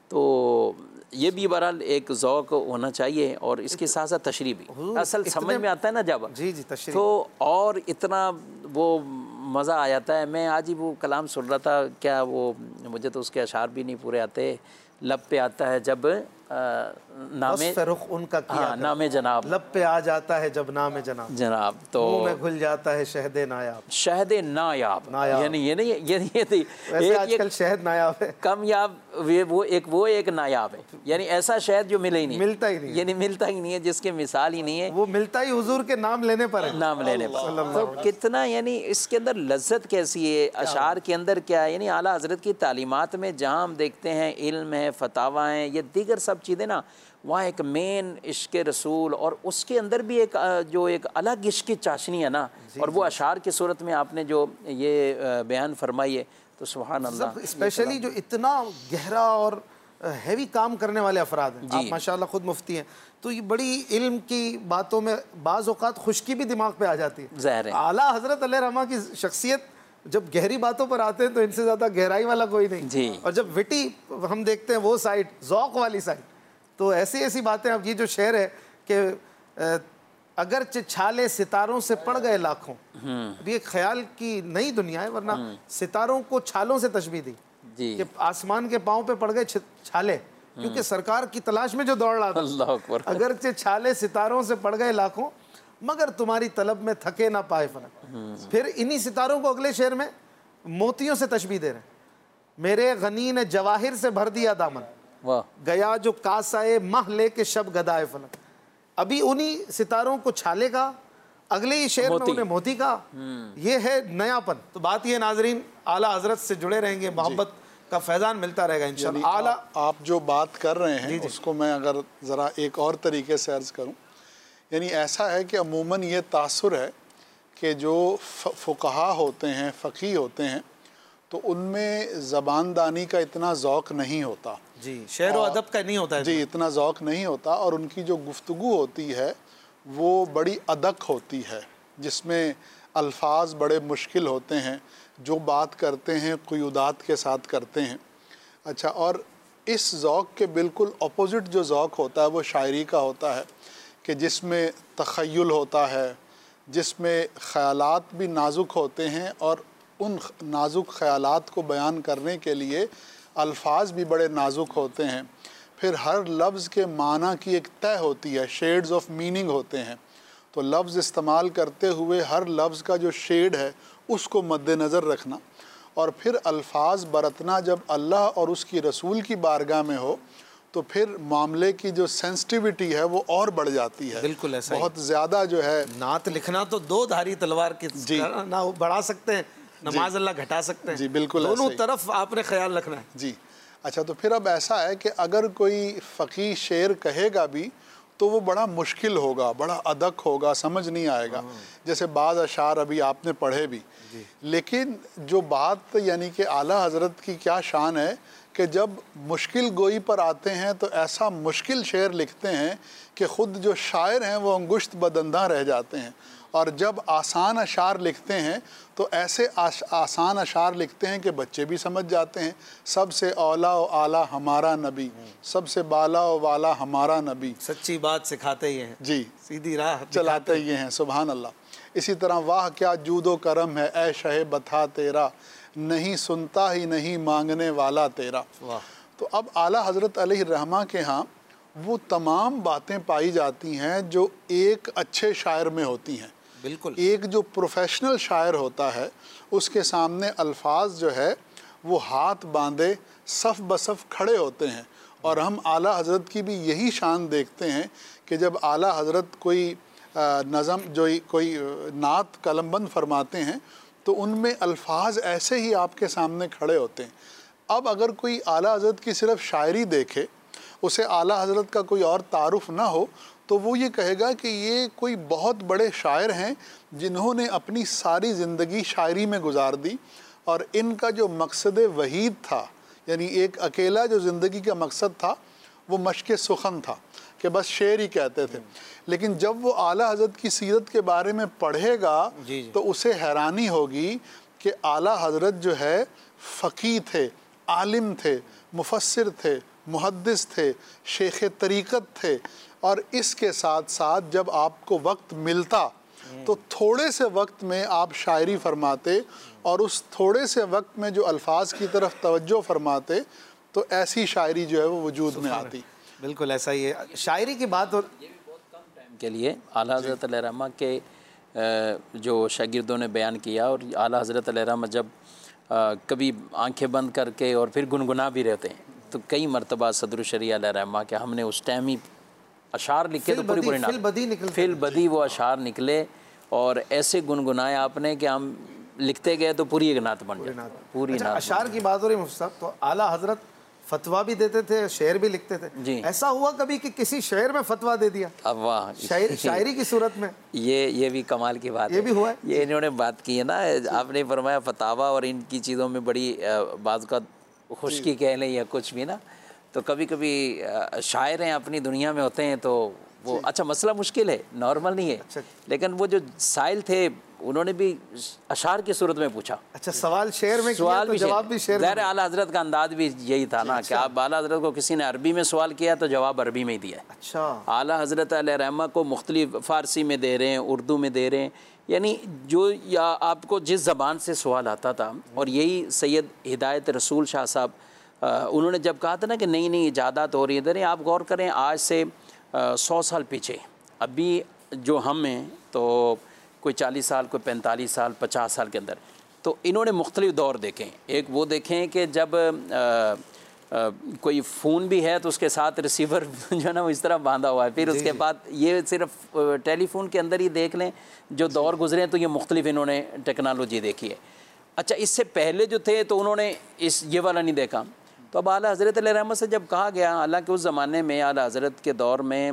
तो ये भी बहरहाल एक ज़ौक़ होना चाहिए। और इसके साथ साथ तशरीह भी असल समझ में आता है ना जब, जी जी तशरीह, तो और इतना वो मज़ा आ जाता है। मैं आज ही वो कलाम सुन रहा था, क्या वो मुझे तो उसके अशार भी नहीं पूरे आते, लब पे आता है जब आ, नामे रुख उनका किया, हाँ, नामे जनाब लब पे आ जाता है जब नामे जनाब जनाब, तो मुंह में घुल जाता है शहदे नायाब, शहदे नायाब, नायाब। यानी ये नहीं ये ये थी वैसे आजकल शहद नायाब है, कामयाब, वे वो एक वो एक नायाब है, यानी ऐसा शहद जो मिले ही नहीं, मिलता ही नहीं, यानी मिलता ही नहीं है, जिसके मिसाल ही नहीं है, वो मिलता ही हुजूर के नाम लेने पर है, नाम लेने पर। तो कितना यानी इसके अंदर लज्जत कैसी है, अशार के अंदर क्या है, यानी आला हज़रत की तालीमात में जहाँ हम देखते हैं इल्म है, फतावा है, ये दीगर सब चीज़ें ना, वहाँ एक मेन इश्क़ रसूल और उसके अंदर भी एक जो एक अलग इश्क़ की चाशनी है ना, और वो अशार की सूरत में आपने जो ये बयान फरमाई है, तो सुभान अल्लाह। स्पेशली जो इतना गहरा और हैवी काम करने वाले अफराद हैं, आप माशाल्लाह खुद मुफ्ती हैं, तो ये बड़ी इल्म की बातों में बाज़ औक़ात खुश्की भी दिमाग पे आ जाती है। ज़ाहिर है आला हज़रत अलैहिर्रहमा की शख्सियत जब गहरी बातों पर आते हैं तो इनसे ज़्यादा गहराई वाला कोई नहीं जी। और जब विटी हम देखते हैं वो साइड, ज़ौक़ वाली साइड, तो ऐसी ऐसी बातें। अब ये जो शेर है कि अगर छाले सितारों से पड़ गए लाखों, अब ये ख्याल की नई दुनिया है, वरना सितारों को छालों से तशबीह दी जी, कि आसमान के पाँव पे पड़ गए छाले, क्योंकि सरकार की तलाश में जो दौड़ रहा था, अल्लाह अकबर, अगर छाले सितारों से पड़ गए लाखों, मगर तुम्हारी तलब में थके ना पाए फलक। फिर इन्हीं सितारों को अगले शेर में मोतियों से तशबीह दे रहे हैं, मेरे गनी ने जवाहिर से भर दिया दामन, वाह, गया जो कासाए मह लेके शब गदाए फलक। अभी उन्हीं सितारों को छाले का, अगले ही शेर में उन्हें मोती का, ये है नयापन। तो बात ये नाजरीन, आला हजरत से जुड़े रहेंगे, मोहब्बत का फैज़ान मिलता रहेगा इंशाअल्लाह। आला आप जो बात कर रहे हैं उसको मैं अगर ज़रा एक और तरीके से अर्ज़ करूं, यानी ऐसा है कि अमूमन ये तासुर है कि जो फ़ुक़हा होते हैं, फ़क़ी होते हैं, तो उनमें ज़बानदानी का इतना ज़ौक़ नहीं होता जी, शेर व अदब का नहीं होता है जी, इतना ज़ौक़ नहीं होता, और उनकी जो गुफ्तगू होती है वो बड़ी अदक होती है, जिसमें अल्फाज बड़े मुश्किल होते हैं, जो बात करते हैं क़ुयूदात के साथ करते हैं। अच्छा, और इस ज़ौक़ के बिल्कुल अपोज़िट जो ज़ौक़ होता है वो शायरी का होता है, कि जिसमें तख़य्युल होता है, जिसमें ख़यालात भी नाजुक होते हैं, और उन नाजुक ख़यालात को बयान करने के लिए अल्फाज भी बड़े नाजुक होते हैं। फिर हर लफ्ज़ के माना की एक तय होती है, शेड्स ऑफ मीनिंग होते हैं, तो लफ्ज़ इस्तेमाल करते हुए हर लफ्ज़ का जो शेड है उसको मद्देनज़र रखना, और फिर अल्फाज बरतना जब अल्लाह और उसकी रसूल की बारगाह में हो तो फिर मामले की जो सेंसिटिविटी है वो और बढ़ जाती है। बिल्कुल ऐसा, बहुत ज़्यादा जो है, नात लिखना तो दो धारी तलवार की जी, ना बढ़ा सकते हैं, नमाज अल्लाह घटा सकते हैं। जी बिल्कुल, दोनों तरफ आपने ख्याल रखना है जी। अच्छा, तो फिर अब ऐसा है कि अगर कोई फ़क़ी शेर कहेगा भी तो वो बड़ा मुश्किल होगा, बड़ा अदक होगा, समझ नहीं आएगा, जैसे बाज़ अशार अभी आपने पढ़े भी। लेकिन जो बात यानी कि आला हज़रत की क्या शान है कि जब मुश्किल गोई पर आते हैं तो ऐसा मुश्किल शेर लिखते हैं कि ख़ुद जो शायर हैं वो अंगुश्त बदंदा रह जाते हैं, और जब आसान अशार लिखते हैं तो ऐसे आश, आसान अशार लिखते हैं कि बच्चे भी समझ जाते हैं। सबसे औला व आला हमारा नबी, सबसे बाला व वाला हमारा नबी, सच्ची बात सिखाते ही हैं जी, सीधी राह चलाते ही हैं, सुभान अल्लाह। इसी तरह वाह क्या जूदो करम है ऐ शहे बता तेरा, नहीं सुनता ही नहीं मांगने वाला तेरा। वाह। तो अब आला हज़रत अलैहिर्रहमा के यहाँ वो तमाम बातें पाई जाती हैं जो एक अच्छे शायर में होती हैं। बिल्कुल। एक जो प्रोफेशनल शायर होता है उसके सामने अल्फाज जो है वो हाथ बांधे सफ़ बसफ़ खड़े होते हैं। और हम आला हज़रत की भी यही शान देखते हैं कि जब आला हज़रत कोई नज़म जो कोई नात कलमबंद फरमाते हैं तो उनमें अल्फाज ऐसे ही आपके सामने खड़े होते हैं। अब अगर कोई आला हज़रत की सिर्फ शायरी देखे, उसे आला हज़रत का कोई और तारुफ ना हो, तो वो ये कहेगा कि ये कोई बहुत बड़े शायर हैं जिन्होंने अपनी सारी ज़िंदगी शायरी में गुजार दी और इनका जो मकसद वहीद था, यानी एक अकेला जो ज़िंदगी का मकसद था वो मश्क सुखन था कि बस शेर ही कहते थे। लेकिन जब वो आला हज़रत की सीरत के बारे में पढ़ेगा तो उसे हैरानी होगी कि आला हज़रत जो है फ़क़ीह थे, आलिम थे, मुफस्सिर थे, मुहद्दिस थे, शेख तरीक़त थे। और इसके साथ साथ जब आपको वक्त मिलता तो थोड़े से वक्त में आप शायरी फरमाते और उस थोड़े से वक्त में जो अल्फाज की तरफ तवज्जो फरमाते तो ऐसी शायरी जो है वो वजूद में आती। बिल्कुल ऐसा ही है। शायरी की बात और के लिए आला हज़रत अलैहिर्रहमा के जो शागिर्दों ने बयान किया, और आला हज़रत अलैहिर्रहमा जब कभी आंखें बंद करके और फिर गुनगुना भी रहते हैं तो कई मरतबा सदर शरीय अलैहिर्रहमा के हमने उस टाइम ही अशार लिखे तो पूरी पूरी फिल बदी निकलते फिल बदी वो अशार निकले और ऐसे गुनगुनाए आपने कि हम लिखते गए तो पूरी एक नात बन गई, पूरी अच्छा, नात। अशार की बात हो रही मुफ्ती साहब, तो आला हज़रत फतवा भी देते थे, शेर भी लिखते थे जी। ऐसा हुआ कभी कि किसी शेर में फतवा दे दिया? अब वाह, शायरी शायरी की सूरत में ये ये भी कमाल की बात ये है। भी हुआ है। ये इन्होंने बात की है ना, आपने फरमाया फतावा और इनकी चीज़ों में बड़ी बाज़ का खुशकी कह लें या कुछ भी ना, तो कभी कभी शायर हैं अपनी दुनिया में होते हैं तो वो अच्छा मसला मुश्किल है, नॉर्मल नहीं है। अच्छा। लेकिन वो जो साइल थे उन्होंने भी अशार की सूरत में पूछा। अच्छा, सवाल शेर में सवाल किया भी तो जवाब भी शेर में। ज़ाहिर आला हज़रत का अंदाज भी यही था ना कि आप आला हज़रत को किसी ने अरबी में सवाल किया तो जवाब अरबी में ही दिया है। अच्छा, आला हज़रत अलैहिर्रहमा को मुख्तलिफ फ़ारसी में दे रहे हैं, उर्दू में दे रहे हैं, यानी जो या आपको जिस ज़बान से सवाल आता था। और यही सैयद हिदायत रसूल शाह साहब उन्होंने जब कहा था ना कि नई नई इजादात हो रही है, आप गौर करें आज से सौ साल पीछे, अभी जो हम हैं तो कोई चालीस साल, कोई पैंतालीस साल, पचास साल के अंदर, तो इन्होंने मुख्तलिफ दौर देखे हैं। एक वो देखें कि जब आ, आ, कोई फ़ोन भी है तो उसके साथ रिसीवर जो है ना वो इस तरह बांधा हुआ है। फिर उसके बाद ये सिर्फ टेलीफोन के अंदर ही देख लें जो दौर गुजरे हैं तो ये मुख्तलिफ इन्होंने टेक्नोलॉजी देखी है। अच्छा, इससे पहले जो थे तो उन्होंने इस ये वाला नहीं देखा। तो अब आला हज़रत अलैहिर्रहमा से जब कहा गया, हालांकि उस ज़माने में आला हज़रत के दौर में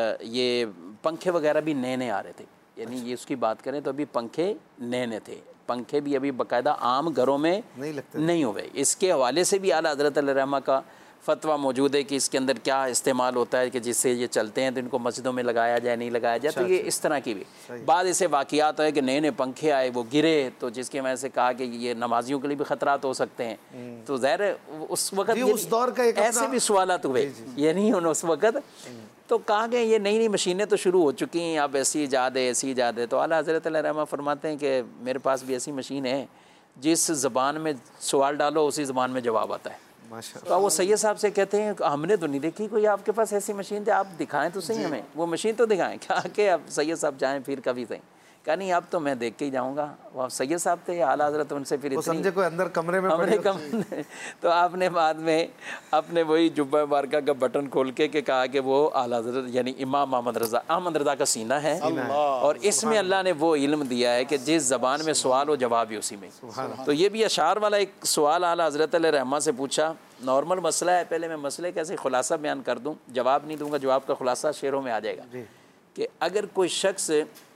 ये पंखे वगैरह भी नए नए आ रहे थे, यानी ये उसकी बात करें तो अभी पंखे नए नए थे, पंखे भी अभी बाकायदा आम घरों में नहीं लगते नहीं हुए। इसके हवाले से भी आला हज़रत अलैहिर्रहमा का फतवा मौजूद है कि इसके अंदर क्या इस्तेमाल होता है कि जिससे ये चलते हैं तो इनको मस्जिदों में लगाया जाए, नहीं लगाया जाए। तो ये इस तरह की भी बाद ऐसे वाक़ियात है कि नए नए पंखे आए, वो गिरे, तो जिसकी वजह से कहा कि ये नमाजियों के लिए भी ख़तरात हो सकते हैं। तो ज़ाहिर उस वक्त उस दौर का एक ऐसे भी सवालात हुए, ये नहीं होना उस वक्त। तो कहा गया ये नई नई मशीनें तो शुरू हो चुकी हैं, अब ऐसी इजाद है, ऐसी इजाद है। तो आला हज़रत अलैहिर्रहमा फरमाते हैं कि मेरे पास भी ऐसी मशीन है जिस ज़बान में सवाल डालो उसी ज़बान में जवाब आता है। तो वो सैयद साहब से कहते हैं हमने तो नहीं देखी कोई आपके पास ऐसी मशीन थी, आप दिखाएं तो सही हमें, वो मशीन तो दिखाएं। क्या कि अब सैयद साहब जाएं फिर कभी सही, कहा नहीं अब तो मैं देख के ही जाऊँगा। वो सैयद साहब थे आला हज़रत, उनसे फिर समझे कोई अंदर कमरे में हमने कमरे तो आपने बाद में अपने वही जुब्बा बारका का बटन खोल के के कहा कि वो आला हज़रत यानी इमाम मोहम्मद रज़ा अहमद रज़ा का सीना है, और इसमें अल्लाह ने वो इल्म दिया है कि जिस ज़बान में सवाल हो जवाब भी उसी में। तो ये भी अशार वाला एक सवाल आला हज़रत अलैहिर्रहमा से पूछा, नॉर्मल मसला है, पहले मैं मसले कैसे खुलासा बयान कर दूँ, जवाब नहीं दूँगा, जवाब का खुलासा शेरों में आ जाएगा कि अगर कोई शख्स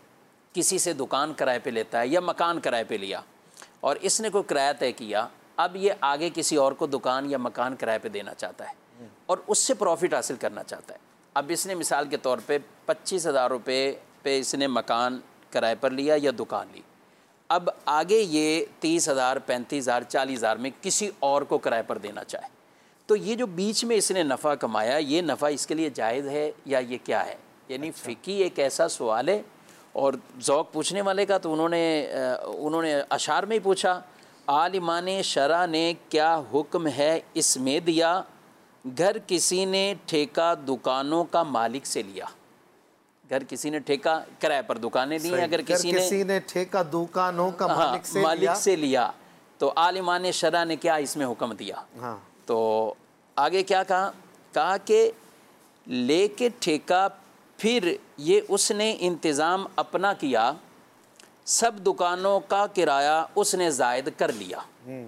किसी से दुकान किराए पे लेता है या मकान किराए पे लिया और इसने कोई किराया तय किया, अब ये आगे किसी और को दुकान या मकान किराए पे देना चाहता है और उससे प्रॉफिट हासिल करना चाहता है। अब इसने मिसाल के तौर पे पच्चीस हज़ार रुपये पे इसने मकान किराए पर लिया या दुकान ली। अब आगे ये तीस हज़ार पैंतीस हज़ार चालीस हज़ार में किसी और को किराए पर देना चाहे, तो ये जो बीच में इसने नफ़ा कमाया, ये नफ़ा इसके लिए जायज़ है या ये क्या है? यानी अच्छा। फ़िकी एक ऐसा सवाल है, और ज़ौक़ पूछने वाले का तो उन्होंने उन्होंने अशार में ही पूछा, आलिमान शरा ने क्या हुक्म है इसमें दिया, घर किसी ने ठेका दुकानों का मालिक से लिया। घर किसी ने ठेका किराए पर दुकानें ली, अगर किसी ने किसी ने ठेका दुकानों का हाँ, मालिक से मालिक लिया, से लिया तो आलिमान शरा ने क्या इसमें हुक्म दिया। हाँ। तो आगे क्या कहा, कहा कि लेके ठेका फिर ये उसने इंतज़ाम अपना किया, सब दुकानों का किराया उसने ज़ायद कर लिया,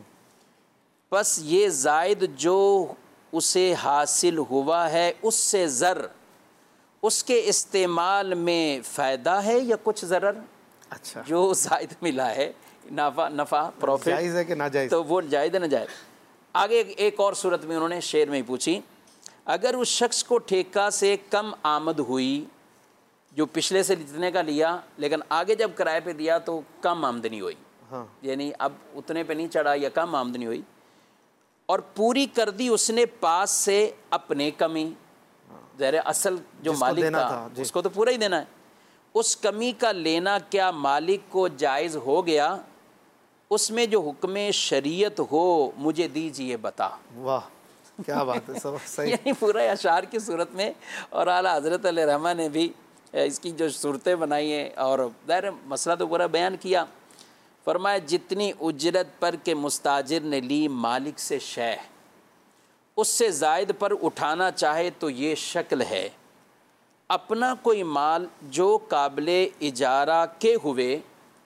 बस ये ज़ायद जो उसे हासिल हुआ है उससे ज़र उसके इस्तेमाल में फ़ायदा है या कुछ ज़रर। अच्छा, जो ज़ायद मिला है नफ़ा नफ़ा प्रॉफिट जायज़ है कि नाजायज़, तो वो जायज़ है ना जायज़। आगे एक और सूरत में उन्होंने शेर में ही पूछी, अगर उस शख्स को ठेका से कम आमद हुई, जो पिछले से जितने का लिया लेकिन आगे जब किराए पे दिया तो कम आमदनी हुई, हाँ। यानी अब उतने पे नहीं चढ़ा या कम आमदनी हुई, और पूरी कर दी उसने पास से अपने कमी, ज़ाहिर असल जो मालिक था, था उसको तो पूरा ही देना है, उस कमी का लेना क्या मालिक को जायज़ हो गया, उसमें जो हुक्म शरीयत हो मुझे दीजिए बता। वाह क्या बात है, सब सही। यानी पूरा अशार की सूरत में, और आला हज़रत अलैहिर्रहमा ने भी इसकी जो सूरतें बनाई हैं और ज़ाहिर मसला तो पूरा बयान किया। फरमाया जितनी उजरत पर के मुस्ताजिर ने ली मालिक से शय, उससे ज़ायद पर उठाना चाहे तो ये शक्ल है, अपना कोई माल जो काबिले इजारा के हुए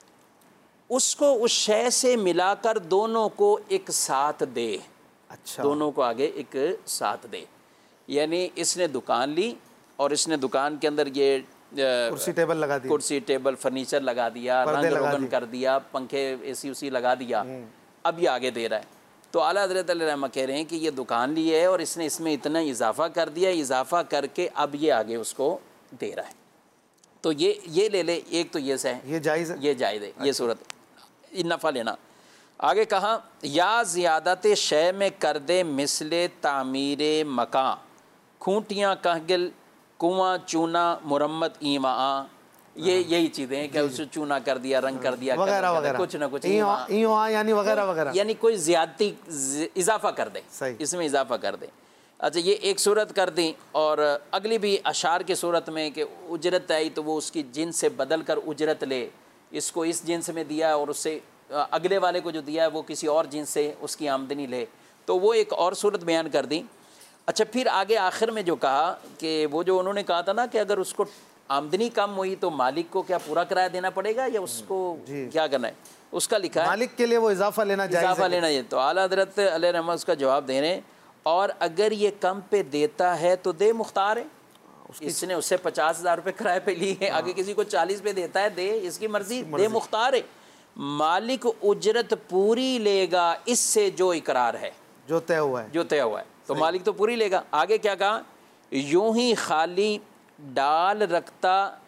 उसको उस शय से मिलाकर दोनों को एक साथ दे। अच्छा, दोनों को आगे एक साथ दे, यानी इसने दुकान ली और इसने दुकान के अंदर ये कुर्सी टेबल लगा दी, कुर्सी टेबल फर्नीचर लगा दिया, रंग रोगन कर दिया, पंखे एसी उसी लगा दिया, अब ये आगे दे रहा है। तो आला हज़रत अलैहिर्रहमा कह रहे हैं कि ये दुकान ली है और इसने इसमें इतना इजाफा कर दिया, इजाफा करके अब ये आगे उसको दे रहा है, तो ये ये ले ले, एक तो ये से ये जायज़ है, ये जायज़ है। ये सूरत नफ़ा लेना। आगे कहा या ज़ियादत शय में कर दे मिसले तामीर मकां, खूंटियाँ कहगिल कुआं चूना मुरम्मत ईमा, ये यही चीज़ें हैं कि उससे चूना कर दिया, रंग कर दिया, वगैरह वगैरह, कुछ ना कुछ यानी वगैरह वगैरह, यानी कोई ज़्यादती इजाफा कर दे, इसमें इजाफा कर दे। अच्छा, ये एक सूरत कर दी, और अगली भी अशार की सूरत में कि उजरत आई तो वो उसकी जिन्स से बदल कर उजरत ले, इसको इस जिन्स में दिया और उससे अगले वाले को जो दिया है वो किसी और जिन्स से उसकी आमदनी ले, तो वो एक और सूरत बयान कर दी। अच्छा, फिर आगे आखिर में जो कहा कि वो जो उन्होंने कहा था ना कि अगर उसको आमदनी कम हुई तो मालिक को क्या पूरा किराया देना पड़ेगा या उसको क्या करना है, उसका लिखा है मालिक के लिए वो इजाफा लेना जायज़ है, इजाफा लेना है। तो आला हज़रत अलैहिर्रहमा उसका जवाब दे रहे हैं, और अगर ये कम पे देता है तो दे, मुख्तार है, इसने उससे पचास हज़ार रुपये किराए पे लिए हैं, आगे किसी को चालीस पे देता है, दे, इसकी मर्जी, दे, मुख्तार है। मालिक उजरत पूरी लेगा इससे जो इकरार है, जो तय हुआ है, जो तय हुआ है, तो मालिक तो पूरी लेगा। आगे क्या कहा, यूं ही खाली डाल रखता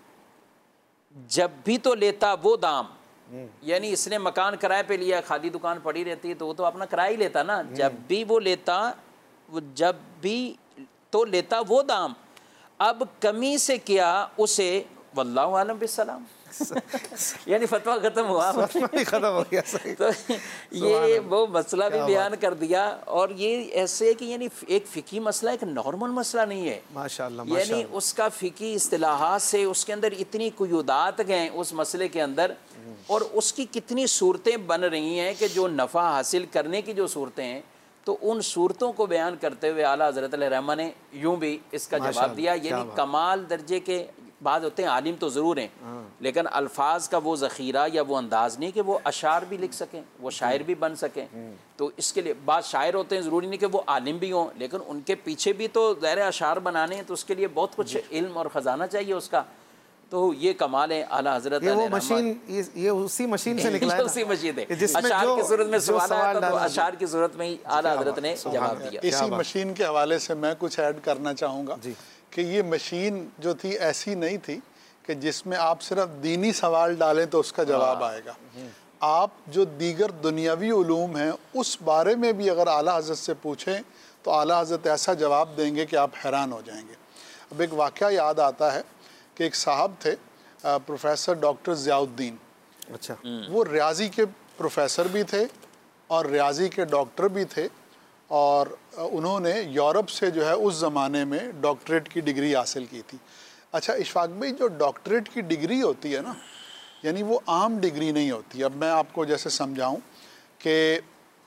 जब भी तो लेता वो दाम, यानी इसने मकान किराए पे लिया, खाली दुकान पड़ी रहती है तो वो तो अपना किराया ही लेता ना, जब भी वो लेता वो जब भी तो लेता वो दाम, अब कमी से किया उसे वल्लाहु आलम बिस्सलाम, यानी फतवा खत्म हुआ, खत्म हो गया। सही। तो ये वो मसला भी बयान कर दिया, और ये ऐसे है कि यानी एक फ़िकी मसला एक नॉर्मल मसला नहीं है, माशाअल्लाह, यानी माशाअल्लाह। उसका फ़िकी इस्तिलाहात से उसके अंदर इतनी कुयूदात गए उस मसले के अंदर, और उसकी कितनी सूरतें बन रही हैं कि जो नफ़ा हासिल करने की जो सूरतें हैं, तो उन सूरतों को बयान करते हुए आला हज़रत अलैहिर्रहमा ने यूँ भी इसका जवाब दिया। यानी कमाल दर्जे के बाद होते हैं, आलिम तो ज़रूर हैं, लेकिन अल्फाज का वो ज़ख़ीरा या वो अंदाज़ नहीं कि वो अशार भी लिख सकें, वो शायर भी बन सकें, तो इसके लिए बाद शायर होते हैं, ज़रूरी नहीं कि वो आलिम भी हों, लेकिन उनके पीछे भी तो ज़ाहिर अशार बनाने हैं, तो उसके लिए बहुत कुछ इल्म और ख़जाना चाहिए उसका। तो ये कमाल है आला हज़रत, ये वो मशीन, ये, ये उसी मशीन से निकला है, उसी मशीन है, जिसमें अशार जो की सूरत में सवाल आया था, तो डाला अशार की सूरत में ही आला हज़रत ने जवाब दिया। इसी मशीन के हवाले से मैं कुछ ऐड करना चाहूँगा कि ये मशीन जो थी ऐसी नहीं थी कि जिसमें आप सिर्फ दीनी सवाल डालें तो उसका जवाब आएगा। आप जो दीगर दुनियावी उलूम हैं उस बारे में भी अगर आला हज़रत से पूछें तो आला हज़रत ऐसा जवाब देंगे कि आप हैरान हो जाएंगे। अब एक वाक़या याद आता है कि एक साहब थे प्रोफेसर डॉक्टर ज़ियाउद्दीन। अच्छा। वो रियाजी के प्रोफेसर भी थे और रियाजी के डॉक्टर भी थे, और उन्होंने यूरोप से जो है उस ज़माने में डॉक्टरेट की डिग्री हासिल की थी। अच्छा इशफाक भाई, जो डॉक्टरेट की डिग्री होती है ना, यानी वो आम डिग्री नहीं होती। अब मैं आपको जैसे समझाऊं कि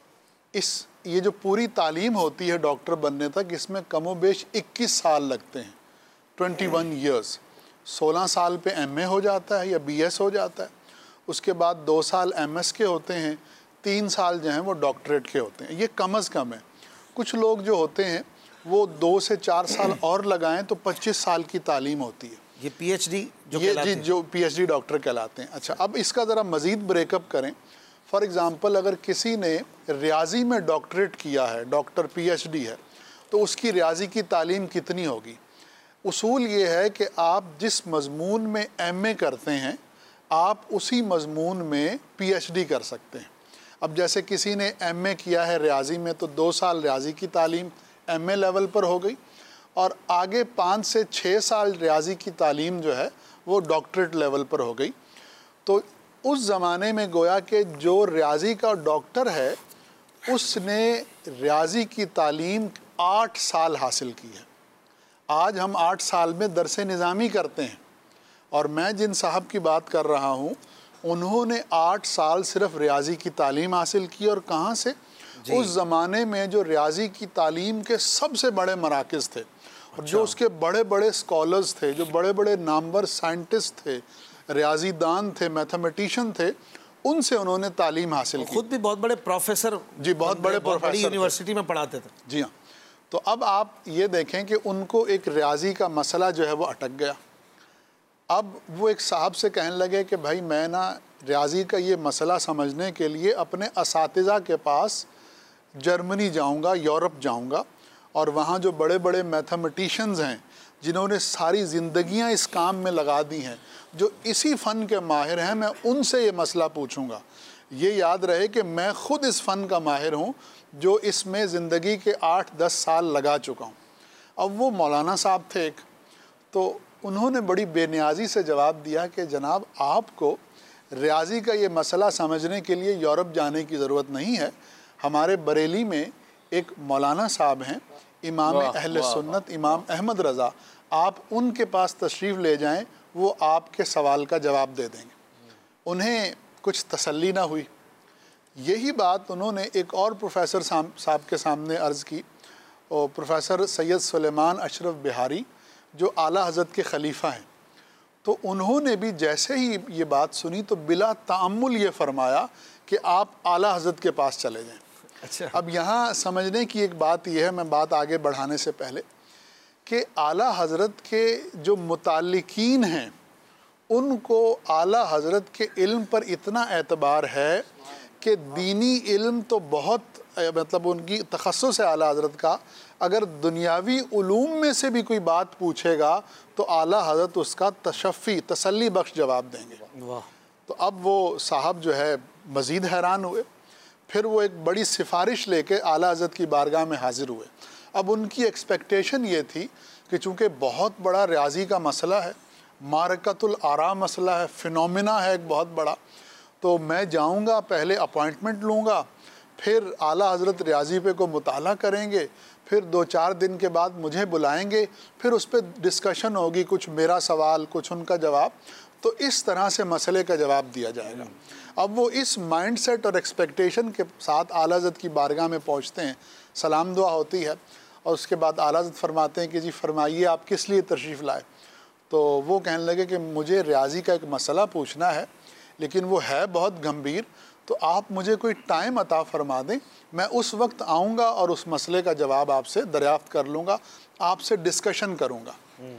इस ये जो पूरी तालीम होती है डॉक्टर बनने तक, इसमें कमोबेश इक्कीस साल लगते हैं, इक्कीस इयर्स। सोलह साल पे एमए हो जाता है या बीएस हो जाता है, उसके बाद दो साल एमएस के होते हैं, तीन साल जो हैं वो डॉक्टरेट के होते हैं। ये कम अज़ कम है। कुछ लोग जो होते हैं वो दो से चार साल और लगाएं तो पच्चीस साल की तालीम होती है। ये पीएचडी जो ये कहलाते जी हैं। जो पीएचडी डॉक्टर कहलाते हैं। अच्छा, अब इसका ज़रा मज़ीद ब्रेकअप करें। फॉर एग्ज़ाम्पल, अगर किसी ने रियाजी में डॉक्टरेट किया है, डॉक्टर पीएचडी है, तो उसकी रियाजी की तालीम कितनी होगी? उसूल ये है कि आप जिस मज़मून में एमए करते हैं आप उसी मज़मून में पीएचडी कर सकते हैं। अब जैसे किसी ने एमए किया है रियाजी में तो दो साल रियाजी की तालीम एमए लेवल पर हो गई, और आगे पाँच से छः साल रियाजी की तालीम जो है वो डॉक्टरेट लेवल पर हो गई। तो उस ज़माने में गोया कि जो रियाजी का डॉक्टर है उसने रियाजी की तालीम आठ साल हासिल की है। आज हम आठ साल में दरस निज़ामी करते हैं, और मैं जिन साहब की बात कर रहा हूँ उन्होंने आठ साल सिर्फ रियाजी की तालीम हासिल की। और कहाँ से? उस ज़माने में जो रियाजी की तालीम के सबसे बड़े मराकज़ थे, और जो उसके बड़े बड़े स्कॉलर्स थे, जो बड़े बड़े नामवर साइंटिस्ट थे, रियाजी दान थे, मैथमेटिशियन थे, उनसे उन्होंने तालीम हासिल की। खुद भी बहुत बड़े प्रोफेसर, जी बहुत बड़े प्रोफेसर यूनिवर्सिटी में पढ़ाते थे। जी हाँ। तो अब आप ये देखें कि उनको एक रियाजी का मसला जो है वो अटक गया। अब वो एक साहब से कहने लगे कि भाई मैं ना रियाजी का ये मसला समझने के लिए अपने असातिज़ा के पास जर्मनी जाऊंगा, यूरोप जाऊंगा, और वहाँ जो बड़े बड़े मैथमेटिशियंस हैं जिन्होंने सारी ज़िंदगियाँ इस काम में लगा दी हैं, जो इसी फ़न के माहिर हैं, मैं उनसे ये मसला पूछूंगा। ये याद रहे कि मैं ख़ुद इस फ़न का माहिर हूँ जो इसमें ज़िंदगी के आठ दस साल लगा चुका हूँ। अब वो मौलाना साहब थे एक, तो उन्होंने बड़ी बेनियाजी से जवाब दिया कि जनाब आपको रियाजी का ये मसला समझने के लिए यूरोप जाने की ज़रूरत नहीं है। हमारे बरेली में एक मौलाना साहब हैं, इमाम अहले सुन्नत इमाम अहमद रज़ा, आप उनके पास तशरीफ़ ले जाएं, वो आपके सवाल का जवाब दे देंगे। उन्हें कुछ तसल्ली ना हुई। यही बात उन्होंने एक और प्रोफेसर साहब के सामने अर्ज़ की, और प्रोफेसर सैयद सुलेमान अशरफ बिहारी जो आला हज़रत के ख़लीफ़ा हैं। तो उन्होंने भी जैसे ही ये बात सुनी तो बिला ताअम्मुल ये फ़रमाया कि आप आला हज़रत के पास चले जाएं। अच्छा। अब यहाँ समझने की एक बात यह है, मैं बात आगे बढ़ाने से पहले, कि आला हज़रत के जो मुताल्लिकीन हैं उनको आला हज़रत के इल्म पर इतना एतबार है कि दीनी इल्म तो बहुत, मतलब उनकी तखस्सुस है आला हज़रत का, अगर दुनियावी उलूम में से भी कोई बात पूछेगा तो आला हज़रत उसका तशफ़ी तसल्ली बख्श जवाब देंगे। वाह। तो अब वो साहब जो है मज़ीद हैरान हुए। फिर वो एक बड़ी सिफारिश लेके आला हज़रत की बारगाह में हाज़िर हुए। अब उनकी एक्सपेक्टेशन ये थी कि चूँकि बहुत बड़ा रियाजी का मसला है, मारकतुल आरा मसला है, फिनोमिना है एक बहुत बड़ा, तो मैं जाऊँगा, पहले अपॉइंटमेंट लूँगा, फिर आला हज़रत रियाजी पे को मुताला करेंगे, फिर दो चार दिन के बाद मुझे बुलाएंगे, फिर उस पर डिस्कशन होगी, कुछ मेरा सवाल कुछ उनका जवाब, तो इस तरह से मसले का जवाब दिया जाएगा। अब वो इस माइंडसेट और एक्सपेक्टेशन के साथ आला हज़रत की बारगाह में पहुंचते हैं, सलाम दुआ होती है, और उसके बाद आला हज़रत फरमाते हैं कि जी फरमाइए आप किस लिए तशरीफ़ लाए। तो वो कहने लगे कि मुझे रियाजी का एक मसला पूछना है, लेकिन वो है बहुत गंभीर, तो आप मुझे कोई टाइम अता फ़रमा दें, मैं उस वक्त आऊँगा और उस मसले का जवाब आपसे दरियाफ़्त कर लूँगा, आपसे डिस्कशन करूँगा।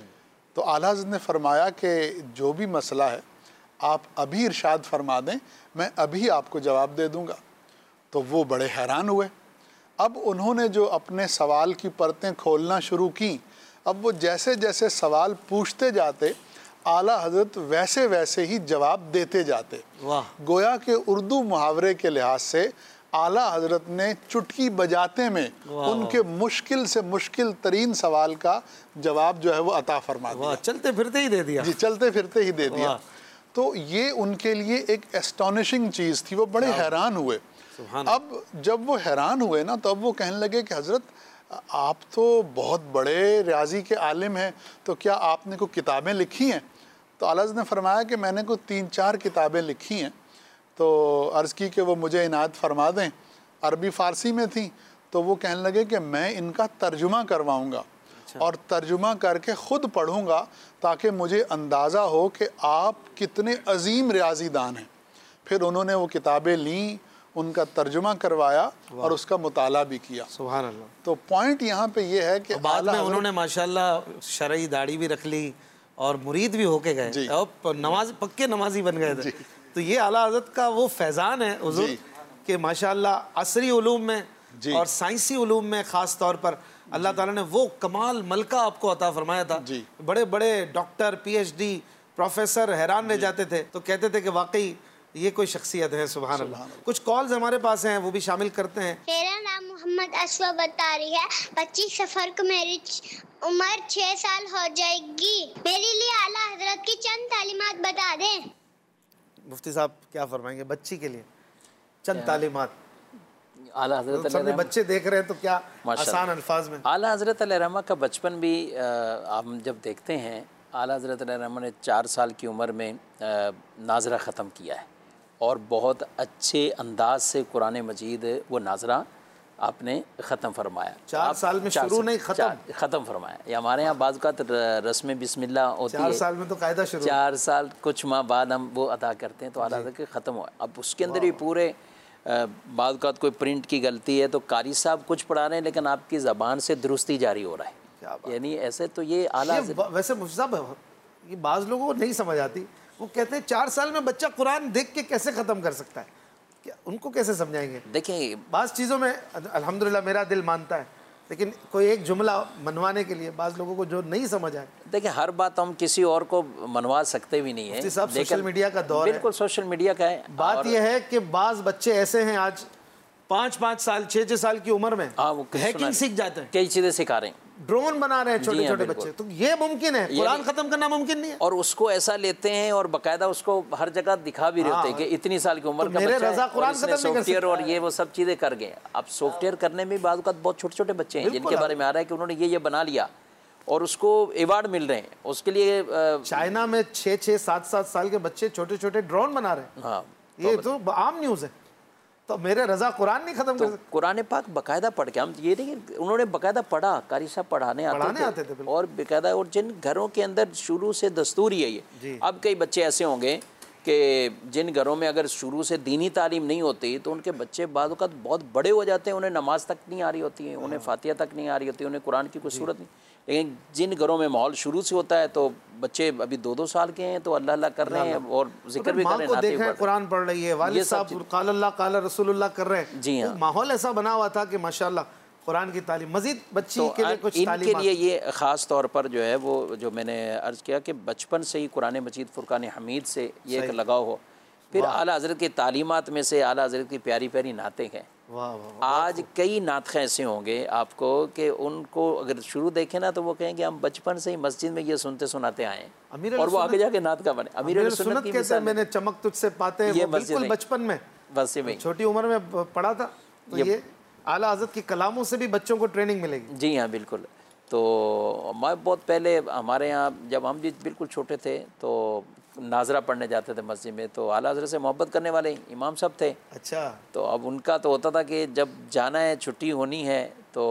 तो आला हज़रत ने फरमाया कि जो भी मसला है आप अभी इरशाद फरमा दें, मैं अभी आपको जवाब दे दूँगा। तो वो बड़े हैरान हुए। अब उन्होंने जो अपने सवाल की परतें खोलना शुरू की, अब वो जैसे जैसे सवाल पूछते जाते आला हजरत वैसे वैसे ही जवाब देते जाते। वाह। गोया के उर्दू मुहावरे के लिहाज से आला हजरत ने चुटकी बजाते में उनके मुश्किल से मुश्किल तरीन सवाल का जवाब जो है वो अता फरमा दिया। चलते फिरते ही दे दिया। जी, चलते फिरते ही दे दिया। तो ये उनके लिए एक एस्टोनिशिंग चीज़ थी, वो बड़े हैरान हुए। अब जब वो हैरान हुए ना, तो अब वो कहने लगे कि हजरत आप तो बहुत बड़े रियाजी के आलिम हैं, तो क्या आपने कोई किताबें लिखी हैं? तो आला हज़रत ने फरमाया कि मैंने कोई तीन चार किताबें लिखी हैं। तो अर्ज़ की कि वो मुझे इनायत फरमा दें। अरबी फ़ारसी में थी, तो वो कहने लगे कि मैं इनका तर्जुमा करवाऊँगा। अच्छा। और तर्जुमा करके ख़ुद पढ़ूँगा ताकि मुझे अंदाज़ा हो कि आप कितने अजीम रियाजीदान हैं। फिर उन्होंने वो किताबें लीं, उनका तर्जुमा करवाया और उसका मुताला भी किया। सुभान अल्लाह। तो पॉइंट यहाँ पे ये है कि बाद में उन्होंने माशाल्लाह शरई दाढ़ी भी रख ली और मुरीद भी होके गए और नमाज पक्के नमाजी बन गए थे। तो ये आला हज़रत का वो फैज़ान है हुज़ूर कि माशाल्लाह असरी उलूम में और साइंसी उलूम में ख़ास तौर पर अल्लाह ताला ने वो कमाल मलका आपको अता फरमाया था। बड़े बड़े डॉक्टर, पीएचडी, प्रोफेसर हैरान रह जाते थे, तो कहते थे कि वाकई ये कोई शख्सियत है। सुभान अल्लाह। कुछ कॉल्स हमारे पास हैं, वो भी शामिल करते हैं। मेरा नाम मोहम्मद अशवा बतारी है। पच्चीस सफर को मेरी उम्र छः साल हो जाएगी। मेरे लिए आला हजरत की चंद तालीमात बता दें। मुफ्ती साहब क्या फरमाएंगे बच्ची के लिए चंद तालीमात? आला हजरत सबने बच्चे देख रहे हैं तो क्या आसान अल्फाज में। आला हजरत अलैहिर्रहमा का बचपन भी हम जब देखते हैं, आला हजरत अलैहिर्रहमा ने चार साल की उम्र में नाजरा ख़त्म किया है और बहुत अच्छे अंदाज से कुरान मजीद वो नाजरा आपने ख़त्म फरमाया। चार साल में शुरू नहीं ख़त्म ख़त्म फरमाया। या हमारे यहाँ बाज़ का रस्म बिस्मिल्लाह होती है, चार साल में तो कायदा शुरू, चार साल कुछ माह बाद हम वो अदा करते हैं, तो आला हज़रत के ख़त्म हुआ। अब उसके अंदर भी पूरे बाज़ का कोई प्रिंट की गलती है तो कारी साहब कुछ पढ़ा रहे हैं लेकिन आपकी ज़बान से दुरुस्ती जारी हो रहा है, यानी ऐसे। तो ये आला वैसे मुफ्ती साहब ये बाज़ लोगों को नहीं समझ आती, वो कहते हैं चार साल में बच्चा कुरान देख के कैसे ख़त्म कर सकता है, क्या उनको कैसे समझाएंगे? देखिए बाज़ चीज़ों में अल्हम्दुलिल्लाह मेरा दिल मानता है, लेकिन कोई एक जुमला मनवाने के लिए बाज़ लोगों को जो नहीं समझ आए। देखिए हर बात हम किसी और को मनवा सकते भी नहीं है। सोशल मीडिया का दौर है, बिल्कुल सोशल मीडिया का है। बात यह है कि बाज़ बच्चे ऐसे हैं आज पाँच पाँच साल छः छः साल की उम्र में हाँ वो हैकिंग सीख जाते हैं, कई चीज़ें सिखा रहे हैं, ड्रोन बना रहे हैं छोटे छोटे बच्चे। तो ये मुमकिन है, कुरान खत्म करना मुमकिन नहीं है। और उसको ऐसा लेते हैं और बाकायदा उसको हर जगह दिखा भी रहे होते हैं कि इतनी साल की उम्र का बच्चा है और इसने सॉफ्टवेयर और ये वो सब चीज़ें कर गए। अब सॉफ्टवेयर करने में बाद का बहुत छोटे छोटे बच्चे हैं जिनके बारे में आ रहा है कि उन्होंने ये ये बना लिया और उसको अवार्ड मिल रहे हैं उसके लिए। चाइना में छः छः सात सात साल के बच्चे छोटे छोटे ड्रोन बना रहे हैं। हाँ ये तो आम न्यूज़ है। तो मेरे रजा कुरान नहीं खत्म तो कर सकते। कुरान पाक बकायदा पढ़ के हम ये नहीं, उन्होंने बकायदा पढ़ा, कारी साहब पढ़ाने आते पढ़ाने थे, आते थे और बकायदा। और जिन घरों के अंदर शुरू से दस्तूर ही है ये। अब कई बच्चे ऐसे होंगे कि जिन घरों में अगर शुरू से दीनी तालीम नहीं होती तो उनके बच्चे बाद वक़्त बहुत बड़े हो जाते हैं, उन्हें नमाज तक नहीं आ रही होती है, उन्हें फातिहा तक नहीं आ रही होती है, उन्हें कुरान की कोई सूरत नहीं। लेकिन जिन घरों में माहौल शुरू से होता है तो बच्चे अभी दो दो साल के हैं तो अल्लाह अल्लाह कर रहे हैं और जिक्र भी कर रहे हैं, देखें कुरान पढ़ रही है, वालिद साहब काल अल्लाह काल रसूलुल्लाह कर रहे हैं। जी हाँ, माहौल ऐसा बना हुआ था कि माशाल्लाह कुरान की तालीम मजीद बच्ची के लिए कुछ इनके लिए ये ख़ास तौर पर जो है वो जो मैंने अर्ज़ किया कि बचपन से ही कुरान मजीद फ़ुरक़ान हमीद से ये एक लगाव हो। फिर आला हज़रत की तालीमात में से आला हज़रत की प्यारी प्यारी नातें हैं। आज कई नातख़ ऐसे होंगे आपको कि उनको अगर शुरू देखें ना तो वो कहेंगे हम बचपन से ही मस्जिद में ये सुनते सुनाते आए हैं और वो आगे जाके नात का बने। अमीर सुन्नत की कहते हैं मैंने चमक तुझसे पाते हैं, ये वो बिल्कुल बचपन में बस में छोटी उम्र में पढ़ा था। तो ये आला हज़रत की कलामों से भी बच्चों को ट्रेनिंग मिलेगी। जी हाँ बिल्कुल। तो मैं बहुत पहले हमारे यहाँ जब हम भी बिल्कुल छोटे थे तो नाजरा पढ़ने जाते थे मस्जिद में, तो आला हज़रत से मोहब्बत करने वाले इमाम साहब थे। अच्छा। तो अब उनका तो होता था कि जब जाना है छुट्टी होनी है तो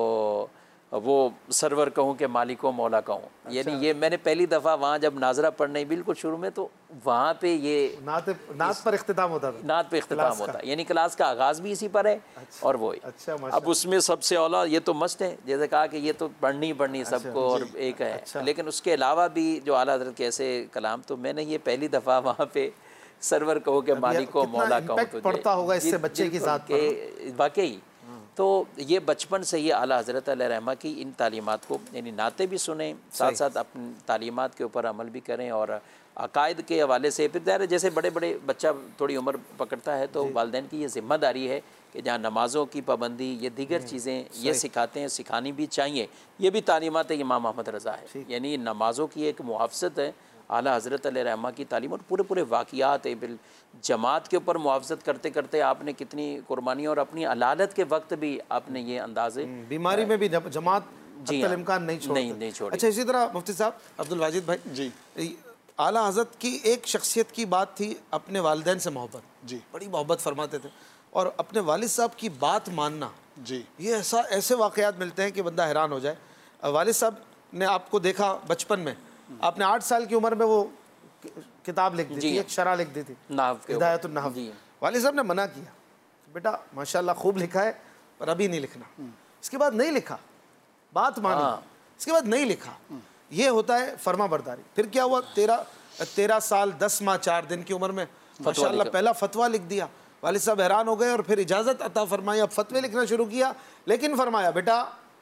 वो सरवर कहूँ कि मालिको मौला कहूँ। अच्छा। यानी ये मैंने पहली दफ़ा वहाँ जब नाजरा पढ़ने बिल्कुल शुरू में तो वहाँ पे ये नात नात पर इख्तिताम होता था, नात पे इख्तिताम होता है, यानी क्लास का आगाज़ भी इसी पर है। अच्छा। और वही। अच्छा। अब उसमें सबसे औला ये तो मस्त है, जैसे कहा कि ये तो पढ़नी ही पढ़नी सबको और एक है। अच्छा। लेकिन उसके अलावा भी जो आला हज़रत के ऐसे कलाम, तो मैंने ये पहली दफ़ा वहाँ पे सरवर कहो कि मालिको मौला कहूँ तो पढ़ता होगा इससे बच्चे के साथ वाकई। तो ये बचपन से ही आला हज़रत अलैहि रहमा की इन तालीमात को यानी नाते भी सुने, साथ साथ अपनी तालीमात के ऊपर अमल भी करें। और अकायद के हवाले से फिर ज़ाहिर है जैसे बड़े बड़े बच्चा थोड़ी उम्र पकड़ता है तो वालिदैन की ये ज़िम्मेदारी है कि जहाँ नमाज़ों की पाबंदी, ये दीगर चीज़ें ये सिखाते हैं, सिखानी भी चाहिए। ये भी तालीमात इमाम अहमद रज़ा है, यानी नमाज़ों की एक मुहाफ़ज़त है आला हज़रत अलैहि रहमा की तालीम। और पूरे पूरे वाक़ियात बिल जमात के ऊपर मुहाफ़ज़त करते करते आपने कितनी कुर्बानी और अपनी अलालत के वक्त भी आपने ये अंदाज़े बीमारी में भी जमात जी हाँ, इम्कान नहीं छोड़ नहीं नहीं छोड़ी। अच्छा, इसी तरह मुफ्ती साहब अब्दुल वाजिद भाई जी, आला हज़रत की एक शख्सियत की बात थी, अपने वालिदैन से मोहब्बत। जी, बड़ी मोहब्बत फरमाते थे और अपने वालिद साहब की बात मानना। जी, ये ऐसा ऐसे वाक़यात मिलते हैं कि बंदा हैरान हो जाए। वालिद साहब ने आपको देखा बचपन में, आपने आठ साल की उम्र में वो किताब लिख दी थी, एक शरह लिख दी थी हिदायतुन नहव। वालिद साहब ने मना किया, बेटा माशाल्लाह खूब लिखा है पर अभी नहीं लिखना। इसके बाद नहीं लिखा, बात मानी, इसके बाद नहीं लिखा। ये होता है फर्मा बरदारी। फिर क्या हुआ, तेरह तेरह साल दस माह चार दिन की उम्र में माशाल्लाह पहला फतवा लिख दिया। वालिद साहब हैरान हो गए और फिर इजाज़त अता फरमाई, अब फतवे लिखना शुरू किया। लेकिन फरमाया बेटा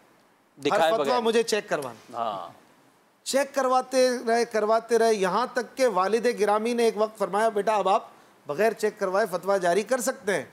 हर फतवा मुझे चेक करवाना। हाँ। चेक करवाते रहे करवाते रहे यहाँ तक के वालिद गिरामी ने एक वक्त फरमाया बेटा अब आप बग़ैर चेक करवाए फतवा जारी कर सकते हैं।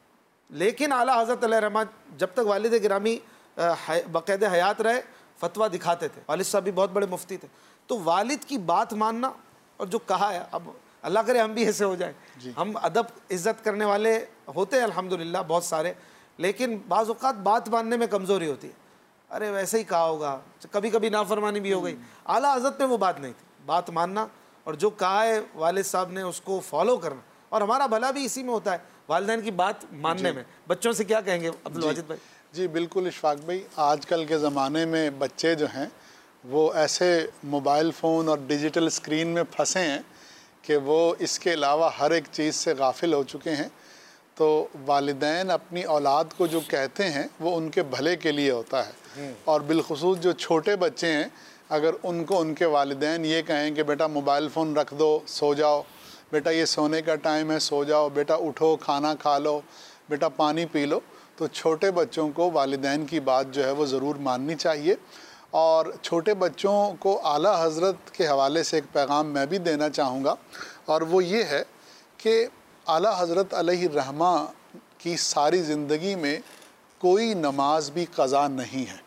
लेकिन आला हज़रत अलैहि रहमा जब तक वालिद गिरामी बाकायदे हयात रहे फतवा दिखाते थे। वालिद साहब भी बहुत बड़े मुफ्ती थे। तो वालिद की बात मानना और जो कहा है, अब अल्लाह करे हम भी ऐसे हो जाए। हम अदब इज़्ज़त करने वाले होते हैं अल्हम्दुलिल्लाह बहुत सारे, लेकिन बाज़ औक़ात बात मानने में कमज़ोरी होती है। अरे वैसे ही कहा होगा, कभी कभी नाफरमानी भी हो गई। आला हज़रत में वो बात नहीं थी, बात मानना और जो कहा है वालिद साहब ने उसको फॉलो करना। और हमारा भला भी इसी में होता है, वालिदैन की बात मानने में। बच्चों से क्या कहेंगे अब्दुल वाजिद भाई? जी बिल्कुल इशफाक भाई, आजकल के ज़माने में बच्चे जो हैं वो ऐसे मोबाइल फ़ोन और डिजिटल स्क्रीन में फंसे हैं कि वो इसके अलावा हर एक चीज़ से गाफिल हो चुके हैं। तो वालिदैन अपनी औलाद को जो कहते हैं वो उनके भले के लिए होता है। और बिलखुसूस जो छोटे बच्चे हैं, अगर उनको उनके वालिदैन ये कहें कि बेटा मोबाइल फ़ोन रख दो, सो जाओ, बेटा ये सोने का टाइम है, सो जाओ, बेटा उठो, खाना खा लो, बेटा पानी पी लो, तो छोटे बच्चों को वालिदैन की बात जो है वो ज़रूर माननी चाहिए। और छोटे बच्चों को आला हज़रत के हवाले से एक पैगाम मैं भी देना चाहूँगा, और वो ये है कि आला हज़रत अलैहि रहमा की सारी ज़िंदगी में कोई नमाज भी क़ज़ा नहीं है।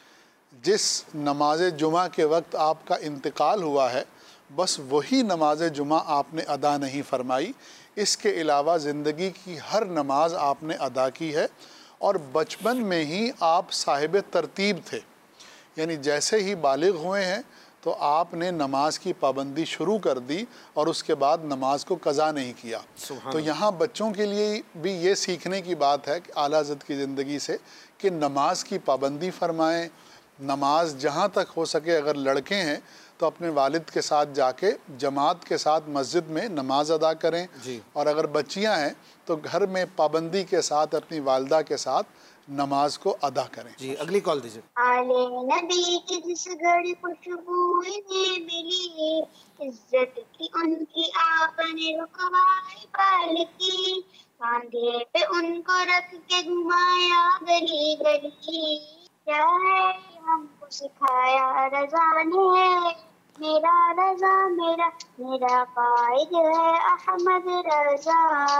जिस नमाज जुमा के वक्त आपका इंतकाल हुआ है, बस वही नमाज जुमा आपने अदा नहीं फरमाई। इसके अलावा ज़िंदगी की हर नमाज आपने अदा की है। और बचपन में ही आप साहिब तरतीब थे, यानी जैसे ही बालिग हुए हैं तो आपने नमाज की पाबंदी शुरू कर दी और उसके बाद नमाज को क़ज़ा नहीं किया। तो यहाँ बच्चों के लिए भी ये सीखने की बात है कि आला हज़रत की ज़िंदगी से कि नमाज की पाबंदी फ़रमाएँ। नमाज जहाँ तक हो सके, अगर लड़के हैं तो अपने वालिद के साथ जाके जमात के साथ मस्जिद में नमाज अदा करें, और अगर बच्चियाँ हैं तो घर में पाबंदी के साथ अपनी वालिदा के साथ नमाज को अदा करें। जी अगली कॉल दीजिए। आले नबी की जिस घड़ी खुशबू इन्हें मिली, इज्जत की उनकी आपने रुकवाई पाल की, कांधे पे उनको रख के घुमाया गली गली, क्या है हमको सिखाया रज़ा ने, मेरा रज़ा मेरा मेरा कायद है अहमद रज़ा,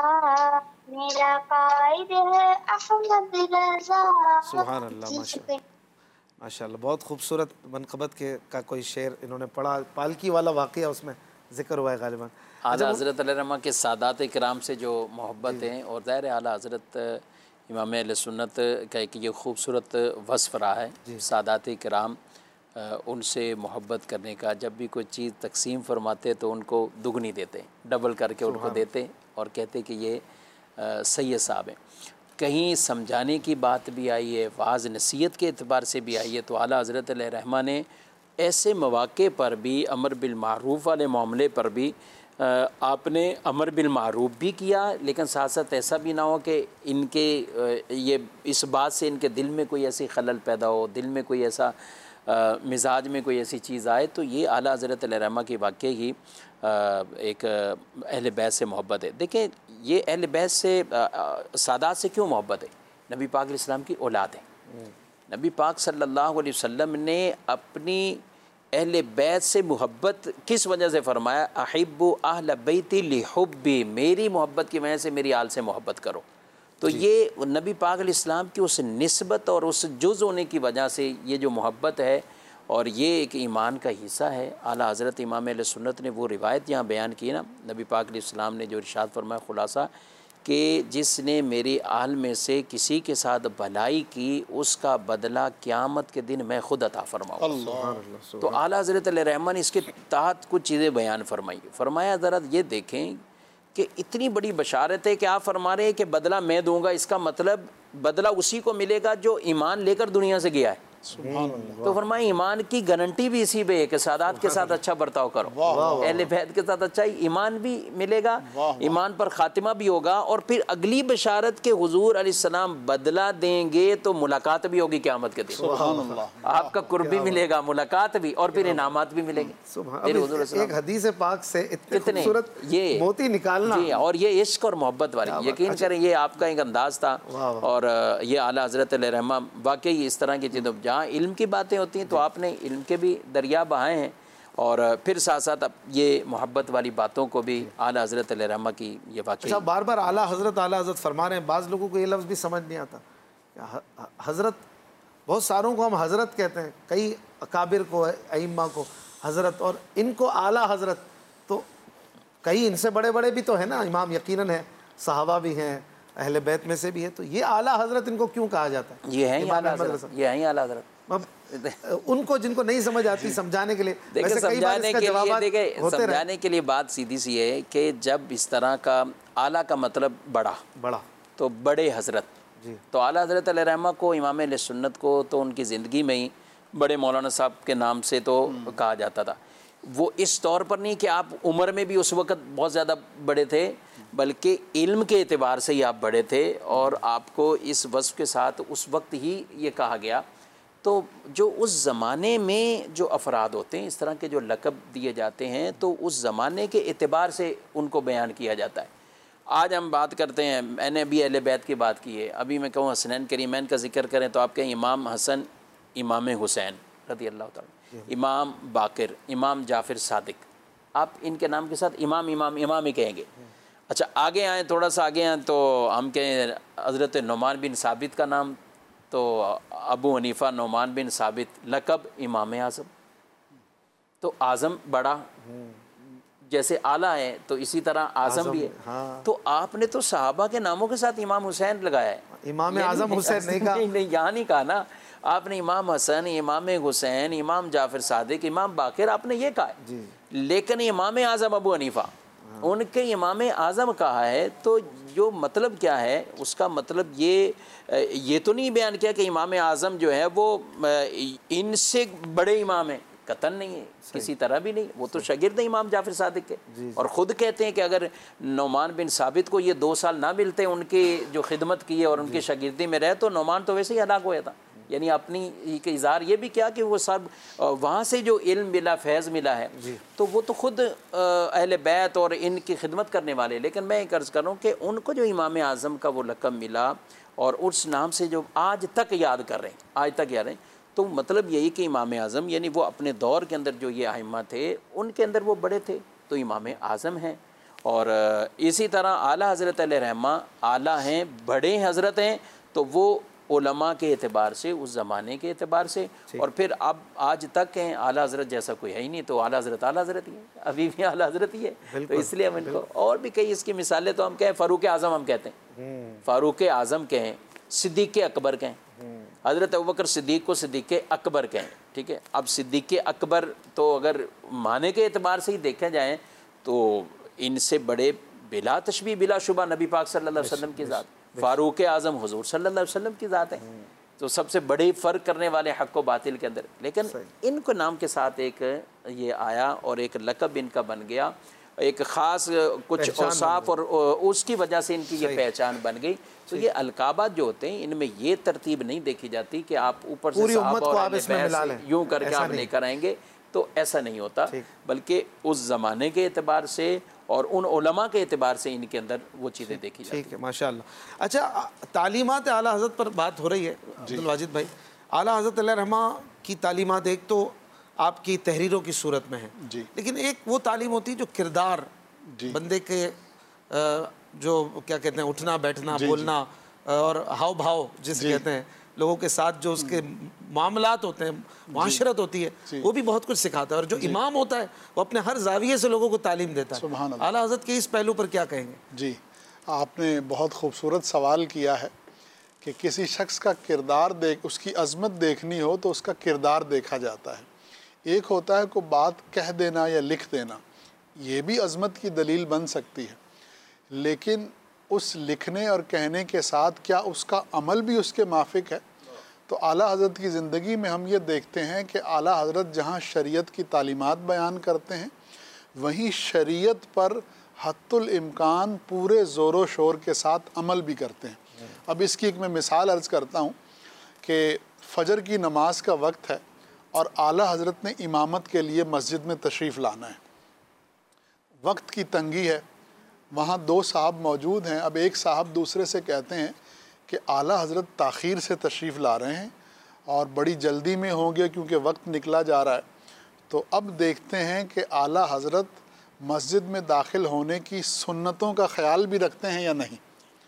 मेरा कायद है अहमद रज़ा। सुभान अल्लाह, माशाअल्लाह माशाअल्लाह, बहुत खूबसूरत मनक़बत के का कोई शेर इन्होंने पढ़ा। पालकी वाला वाक़या उसमें ज़िक्र हुआ है गालिबन। आला हज़रत अलैहि रहमा के सादात इकराम से जो मोहब्बत है, और ज़ाहिर आला हज़रत इमाम अहले सुन्नत का एक ये खूबसूरत वस्फ़ रहा है। सादात इकराम उनसे मोहब्बत करने का, जब भी कोई चीज़ तकसीम फरमाते तो उनको दुगनी देते, डबल करके उनको देते और कहते कि ये सैयद साहब हैं। कहीं समझाने की बात भी आई है, वाज़ नसीहत के एतबार से भी आई है। तो आला हज़रत अलैहि रहमा ने ऐसे मौक़े पर भी, अमर बिल मारूफ़ वाले मामले पर भी आपने अमर बिल मारूफ़ भी किया, लेकिन साथ साथ ऐसा भी ना हो कि इनके ये इस बात से इनके दिल में कोई ऐसी खलल पैदा हो, दिल में कोई ऐसा मिजाज में कोई ऐसी चीज़ आए। तो ये आला हज़रत अलैहि रहमा की वाक़ई ही एक अहले बैत से मोहब्बत है। देखें, ये अहले बैत से सादात से क्यों मोहब्बत है? नबी पाक अलैहिस्सलाम की औलाद हैं। नबी पाक सल्लल्लाहु अलैहि वसल्लम ने अपनी अहले बैत से मोहब्बत किस वजह से फरमाया, अहिब्बु अहल बैती लिहुब्बी, मेरी मोहब्बत की वजह से मेरी आल से मोहब्बत करो। तो ये नबी पाक अलैहिस्सलाम की उस निस्बत और उस जुज़ होने की वजह से ये जो मोहब्बत है और ये एक ईमान का हिस्सा है। आला हज़रत इमाम अहले सुन्नत ने वो रिवायत यहाँ बयान की ना, नबी पाक अलैहिस्सलाम ने जो इरशाद फरमाया खुलासा कि जिसने मेरी आल में से किसी के साथ भलाई की उसका बदला क़यामत के दिन मैं खुद अता फरमाऊँ। तो आला हज़रत अलैहिर्रहमान ने इसके तहत कुछ चीज़ें बयान फरमाई। फरमाया ज़रा ये देखें कि इतनी बड़ी बशारत है कि आप फरमा रहे हैं कि बदला मैं दूंगा, इसका मतलब बदला उसी को मिलेगा जो ईमान लेकर दुनिया से गया है। तो फरमाया ईमान की गारंटी भी इसी पे है कि सादात के साथ अच्छा बर्ताव करो, अहले बैत के साथ अच्छा ईमान भी मिलेगा, ईमान पर खातिमा भी होगा। और फिर अगली बशारत के हुजूर अलैहिस्सलाम बदला देंगे तो मुलाकात भी होगी क़यामत के दिन, आपका कुर्ब भी मिलेगा, मुलाकात भी, और फिर इनामात भी मिलेंगे। एक हदीस पाक से इतने कितने खूबसूरत ये मोती निकालना जी, और ये इश्क और मोहब्बत वाली, यकीन करें ये आपका एक अंदाज था। और ये आला हज़रत अलैहिर्रहमान वाकई इस तरह की चीज़ों, जहाँ इल्म की बातें होती हैं तो आपने इल्म के भी दरिया बहाए हैं, और फिर साथ साथ अब ये मोहब्बत वाली बातों को भी आला हज़रत अलैहिर्रहमान की ये वाकई। अच्छा, बार बार आला हज़रत आला हज़रत फरमा रहे हैं, बाज़ लोगों को ये लफ्ज़ भी समझ नहीं आता। हज़रत, बहुत सारों को हम हज़रत कहते हैं, कई अकाबिर को, अइम्मा को हज़रत, और इनको आला हज़रत। तो कई इनसे बड़े बड़े भी तो है ना, इमाम यकीनन है, सहाबा भी हैं, अहले बैत में से भी है, तो ये आला हज़रत इनको क्यों कहा जाता है? ये है आला हज़रत, ये है आला हज़रत। अब उनको जिनको नहीं समझ आती समझाने के लिए, देखिए समझाने के लिए देखिए समझाने के लिए बात सीधी सी है कि जब इस तरह का आला का मतलब बड़ा बड़ा तो बड़े हज़रत, तो आला हज़रत अलैहिर्रहमान को, इमाम अहले सुन्नत को तो उनकी ज़िंदगी में ही बड़े मौलाना साहब के नाम से तो कहा जाता था। वो इस तौर पर नहीं कि आप उम्र में भी उस वक़्त बहुत ज़्यादा बड़े थे, बल्कि इल्म के एतबार से ही आप बड़े थे, और आपको इस वस्फ़ के साथ उस वक्त ही ये कहा गया। तो जो उस ज़माने में जो अफराद होते हैं, इस तरह के जो लक़ब दिए जाते हैं, तो उस ज़माने के एतबार से उनको बयान किया जाता है। आज हम बात करते हैं, मैंने अभी अहले बैत की बात की है, अभी मैं कहूँ हसनैन करीमैन का जिक्र करें तो आप कहें इमाम हसन, इमाम हुसैन रज़ी अल्लाह तआला, इमाम बाकिर, इमाम जाफ़िर सादिक, आप इनके नाम के साथ इमाम इमाम इमाम ही कहेंगे। अच्छा, आगे आएँ, थोड़ा सा आगे आएँ तो हम कहें हज़रत नुमान बिन साबित का नाम, तो अबू हनीफ़ा नुमान बिन साबित, लक़ब इमाम आज़म। तो आज़म बड़ा जैसे आला है तो इसी तरह आज़म भी है। हाँ। तो आपने तो सहाबा के नामों के साथ इमाम हुसैन लगाया है, इमाम आज़म हुसैन नहीं कहा। नहीं, नहीं, यहाँ नहीं कहा ना, आपने इमाम हसन, इमाम हुसैन, इमाम जाफ़िर सादिक, इमाम बाकिर, आपने ये कहा है। लेकिन इमाम आज़म अबू हनीफ़ा, उनके इमाम आज़म कहा है, तो जो मतलब क्या है उसका मतलब ये ये तो नहीं बयान किया कि इमाम आज़म जो है वो इनसे बड़े इमाम हैं, कतन नहीं है, किसी तरह भी नहीं। वो तो शागिर्द हैं इमाम जाफ़िर सादिक के, और ख़ुद कहते हैं कि अगर नुमान बिन साबित को ये दो साल ना मिलते उनकी जो खिदमत की है और उनकी शागिर्दी में रहे, तो नुमान तो वैसे ही हलाक हुआ था। यानी अपनी के इज़हार ये भी किया कि वो सब वहाँ से जो इल्म मिला, फैज़ मिला है, तो वो तो ख़ुद अहले बैत और इनकी खिदमत करने वाले। लेकिन मैं एक अर्ज़ कर रहा हूँ कि उनको जो इमाम आज़म का वो लक़ब मिला और उस नाम से जो आज तक याद कर रहे हैं, आज तक याद हैं, तो मतलब यही कि इमाम आज़म यानी वो अपने दौर के अंदर जो ये आइम्मा थे उनके अंदर वो बड़े थे, तो इमाम आज़म हैं। और इसी तरह आला हज़रत अलैहिर्रहमान आला हैं, बड़े हज़रत हैं, तो वो उलमा के एतबार से, उस ज़माने के एतबार से, और फिर अब आज तक हैं। आला हज़रत जैसा कोई है ही नहीं, तो आला हज़रत आला हज़रत ही है, अभी भी आला हज़रत ही है। तो इसलिए हम इनको, और भी कई इसकी मिसालें तो हम कहें, फ़ारूक आज़म हम कहते हैं, फ़ारूक आज़म कहें, सिद्दीक़ अकबर कहें, हज़रत अबू बकर सिद्दीक़ को सिद्दीक़ अकबर कहें, ठीक है। अब सिद्दीक़ अकबर तो अगर माने के एतबार से ही देखा जाए तो इनसे बड़े बिला तशबीह बिला शुबा नबी पाक सल्लल्लाहु अलैहि वसल्लम की ज़ात, फ़ारूक आज़म हुज़ूर सल्लल्लाहु अलैहि वसल्लम की ज़ात है, तो सबसे बड़े फ़र्क करने वाले हक़ व बातिल के अंदर। लेकिन इनको नाम के साथ एक ये आया और एक लक़ब इनका बन गया, एक ख़ास कुछ औसाफ, और उसकी वजह से इनकी ये पहचान बन गई। तो ये अलकाबात जो होते हैं इनमें ये तरतीब नहीं देखी जाती कि आप ऊपर से सहाबा और यूँ करके आप लेकर आएंगे, तो ऐसा नहीं होता, बल्कि उस ज़माने के एतबार से और उन उलमा के एतबार से इनके अंदर वो चीज़ें देखी जाती हैं। ठीक है, माशाअल्लाह। अच्छा, तालीमात आला हज़रत पर बात हो रही है अब्दुल वाजिद भाई। आला हज़रत अलैहि रहमा की तालीमात एक तो आपकी तहरीरों की सूरत में है जी, लेकिन एक वो तालीम होती है जो किरदार बंदे के जो क्या कहते हैं उठना बैठना जी, बोलना और हाव भाव जिसे कहते हैं, लोगों के साथ जो उसके मामलात होते हैं, माशरत होती है, वो भी बहुत कुछ सिखाता है। और जो इमाम होता है वो अपने हर जाविये से लोगों को तालीम देता है। सुभान अल्लाह। आला हज़रत के इस पहलू पर क्या कहेंगे? जी, आपने बहुत खूबसूरत सवाल किया है कि किसी शख्स का किरदार देख, उसकी अज़मत देखनी हो तो उसका किरदार देखा जाता है। एक होता है को बात कह देना या लिख देना, ये भी अज़मत की दलील बन सकती है, लेकिन उस लिखने और कहने के साथ क्या उसका अमल भी उसके माफिक है? तो आला हज़रत की ज़िंदगी में हम ये देखते हैं कि आला हज़रत जहाँ शरीयत की तालीमात बयान करते हैं, वहीं शरीयत पर हत्तुल इम्कान पूरे ज़ोर व शोर के साथ अमल भी करते हैं। अब इसकी एक मैं मिसाल अर्ज़ करता हूँ कि फ़जर की नमाज का वक्त है और आला हज़रत ने इमामत के लिए मस्जिद में तशरीफ़ लाना है। वक्त की तंगी है, वहाँ दो साहब मौजूद हैं। अब एक साहब दूसरे से कहते हैं कि आला हज़रत ताख़ीर से तशरीफ़ ला रहे हैं और बड़ी जल्दी में होंगे क्योंकि वक्त निकला जा रहा है। तो अब देखते हैं कि आला हज़रत मस्जिद में दाखिल होने की सुन्नतों का ख़याल भी रखते हैं या नहीं।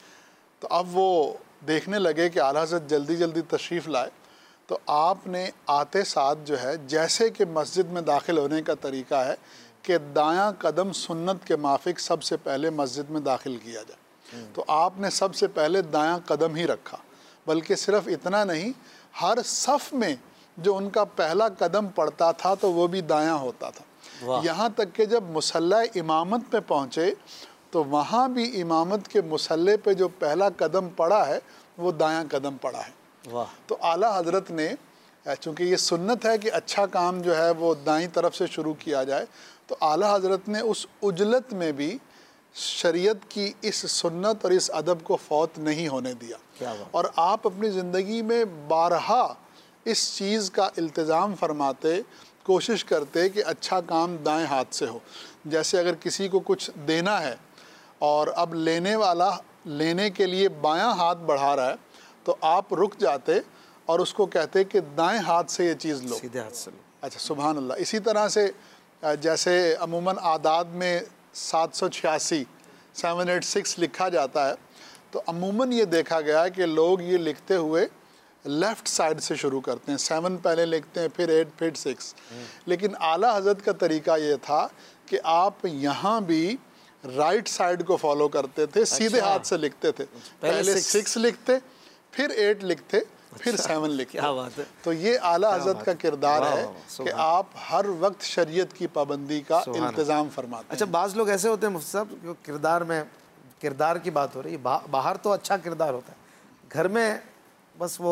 तो अब वो देखने लगे कि आला हज़रत जल्दी जल्दी तशरीफ़ लाए, तो आपने आते साथ जो है, जैसे कि मस्जिद में दाखिल होने का तरीका है कि दायां कदम सुन्नत के माफिक सबसे पहले मस्जिद में दाखिल किया जाए, तो आपने सबसे पहले दायां कदम ही रखा। बल्कि सिर्फ इतना नहीं, हर सफ़ में जो उनका पहला कदम पड़ता था तो वो भी दायां होता था। यहाँ तक कि जब मुसल्ला इमामत पे पहुँचे तो वहाँ भी इमामत के मुसल्ले पे जो पहला कदम पड़ा है वो दायां कदम पड़ा है। वाह। तो आला हज़रत ने, चूँकि ये सुन्नत है कि अच्छा काम जो है वो दाईं तरफ से शुरू किया जाए, तो आला हज़रत ने उस उजलत में भी शरीयत की इस सुन्नत और इस अदब को फौत नहीं होने दिया। क्या बात। और आप अपनी ज़िंदगी में बारहा इस चीज़ का इल्तिज़ाम फरमाते, कोशिश करते कि अच्छा काम दाएं हाथ से हो। जैसे अगर किसी को कुछ देना है और अब लेने वाला लेने के लिए बायां हाथ बढ़ा रहा है, तो आप रुक जाते और उसको कहते कि दाएं हाथ से ये चीज़ लो, सीधे हाथ से लो। अच्छा, सुभान अल्लाह। इसी तरह से जैसे अमूमन आदाद में सात सौ छियासी सेवन एट सिक्स लिखा जाता है, तो अमूमन ये देखा गया है कि लोग ये लिखते हुए लेफ़्ट साइड से शुरू करते हैं, सेवन पहले लिखते हैं, फिर एट, फिर सिक्स। लेकिन आला हज़रत का तरीका ये था कि आप यहाँ भी राइट साइड को फॉलो करते थे, सीधे हाथ से लिखते थे। पहले सिक्स लिखते, फिर एट लिखते, फिर सेवन लिखते। क्या बात है। तो ये आला हज़रत का किरदार है कि आप हर वक्त शरीयत की पाबंदी का इंतज़ाम फरमाते हैं। अच्छा, बाज़ लोग ऐसे होते हैं मुफ्ती साहब, जो किरदार में, किरदार की बात हो रही है, बा, बाहर तो अच्छा किरदार होता है, घर में बस वो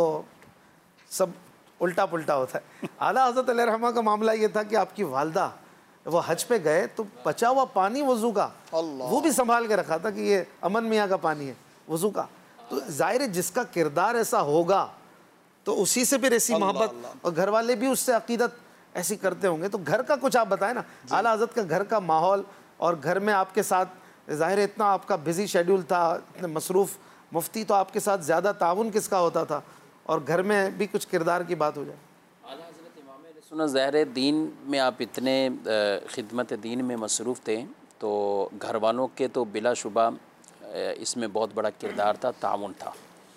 सब उल्टा पुल्टा होता है। आला हज़रत अलैहि रहमा का मामला ये था कि आपकी वालदा वो हज पे गए तो बचा हुआ पानी वज़ू का वो भी संभाल के रखा था कि ये अमन मियाँ का पानी है वज़ू का। तो ज़ाहिर है जिसका किरदार ऐसा होगा तो उसी से फिर ऐसी मोहब्बत, और घर वाले भी उससे अकीदत ऐसी करते होंगे। तो घर का कुछ आप बताएं ना, आला हज़रत का घर का माहौल, और घर में आपके साथ ज़ाहिर इतना आपका बिज़ी शेड्यूल था, इतने मसरूफ़ मुफ्ती, तो आपके साथ ज़्यादा ताउन किसका होता था, और घर में भी कुछ किरदार की बात हो जाए। आला हज़रत इमाम अहले सुन्नत ज़ाहिर दीन में आप इतने खिदमत दीन में मसरूफ़ थे, तो घर वालों के तो बिलाशुबा इसमें बहुत बड़ा किरदार था, ताउन था।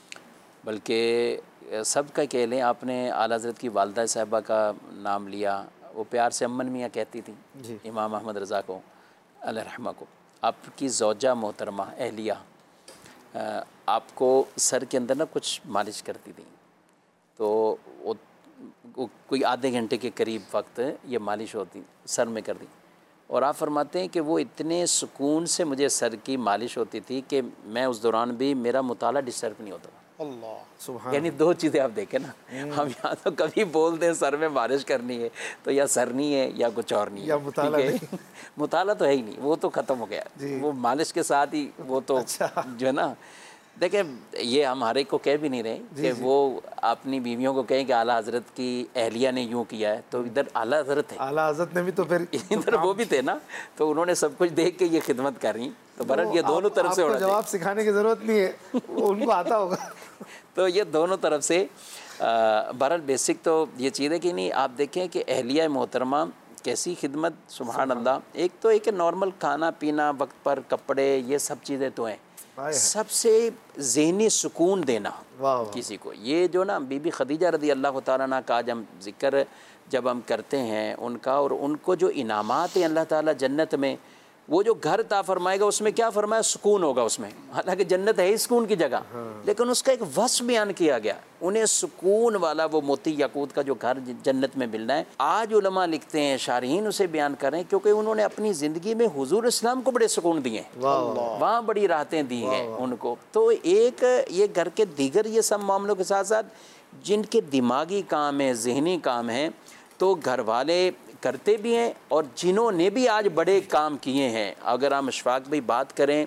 बल्कि सब का कह लें, आपने आला हज़रत की वालदा साहिबा का नाम लिया, वो प्यार से अम्मन मियाँ कहती थी इमाम अहमद रज़ा को अलैहि रहमा को। आपकी ज़ौजा मोहतरमा अहलिया आपको सर के अंदर ना कुछ मालिश करती थी, तो वो, वो कोई आधे घंटे के करीब वक्त ये मालिश होती सर में कर दी, और आप फरमाते हैं कि वो इतने सुकून से मुझे सर की मालिश होती थी कि मैं उस दौरान भी मेरा मुताला डिस्टर्ब नहीं होता था। अल्लाह सुभान। यानी दो चीज़ें आप देखें ना, हम यहाँ तो कभी बोलते हैं सर में मालिश करनी है तो या सर नहीं है या कुछ और नहीं है, या मुताला नहीं। मुताला तो है ही नहीं, वो तो ख़त्म हो गया, वो मालिश के साथ ही वो तो अच्छा। जो है ना, देखें ये हम हर एक को कह भी नहीं रहे कि वो अपनी बीवियों को कहें कि आला हज़रत की अहलिया ने यूँ किया है, तो इधर आला हज़रत है, आला हज़रत ने भी तो फिर इधर वो भी थे ना, तो उन्होंने सब कुछ देख के ये खिदमत कर रही, तो बरन ये दोनों तरफ से होना जवाब सिखाने की ज़रूरत नहीं है, उनको आता होगा। तो ये दोनों तरफ से बहरहाल बेसिक तो ये चीज़ है कि नहीं, आप देखें कि अहलिया मोहतरमा कैसी खिदमत, सुभान अल्लाह। एक तो एक नॉर्मल खाना पीना, वक्त पर कपड़े, ये सब चीज़ें तो हैं, सबसे ज़हनी सुकून देना किसी को। ये जो ना बीबी खदीजा रदी अल्लाह ताला अन्हा का आज हम ज़िक्र जब हम करते हैं उनका, और उनको जो इनामात हैं अल्लाह ताला जन्नत में, वो जो घर ता फरमाएगा उसमें क्या फरमाया, सुकून होगा उसमें। हालांकि जन्नत है ही सुकून की जगह, हाँ। लेकिन उसका एक वस्फ बयान किया गया, उन्हें सुकून वाला वो मोती याकूत का जो घर जन्नत में मिलना है। आज उलमा लिखते हैं, शारहीन उसे बयान कर रहे हैं, क्योंकि उन्होंने अपनी ज़िंदगी में हुजूर इस्लाम को बड़े सुकून दिए हैं, वहाँ बड़ी राहतें दी हैं उनको। तो एक ये घर के दीगर ये सब मामलों के साथ साथ जिनके दिमागी काम है, जहनी काम है, तो घर वाले करते भी हैं, और जिन्होंने भी आज बड़े काम किए हैं। अगर हम अशफाक भाई बात करें,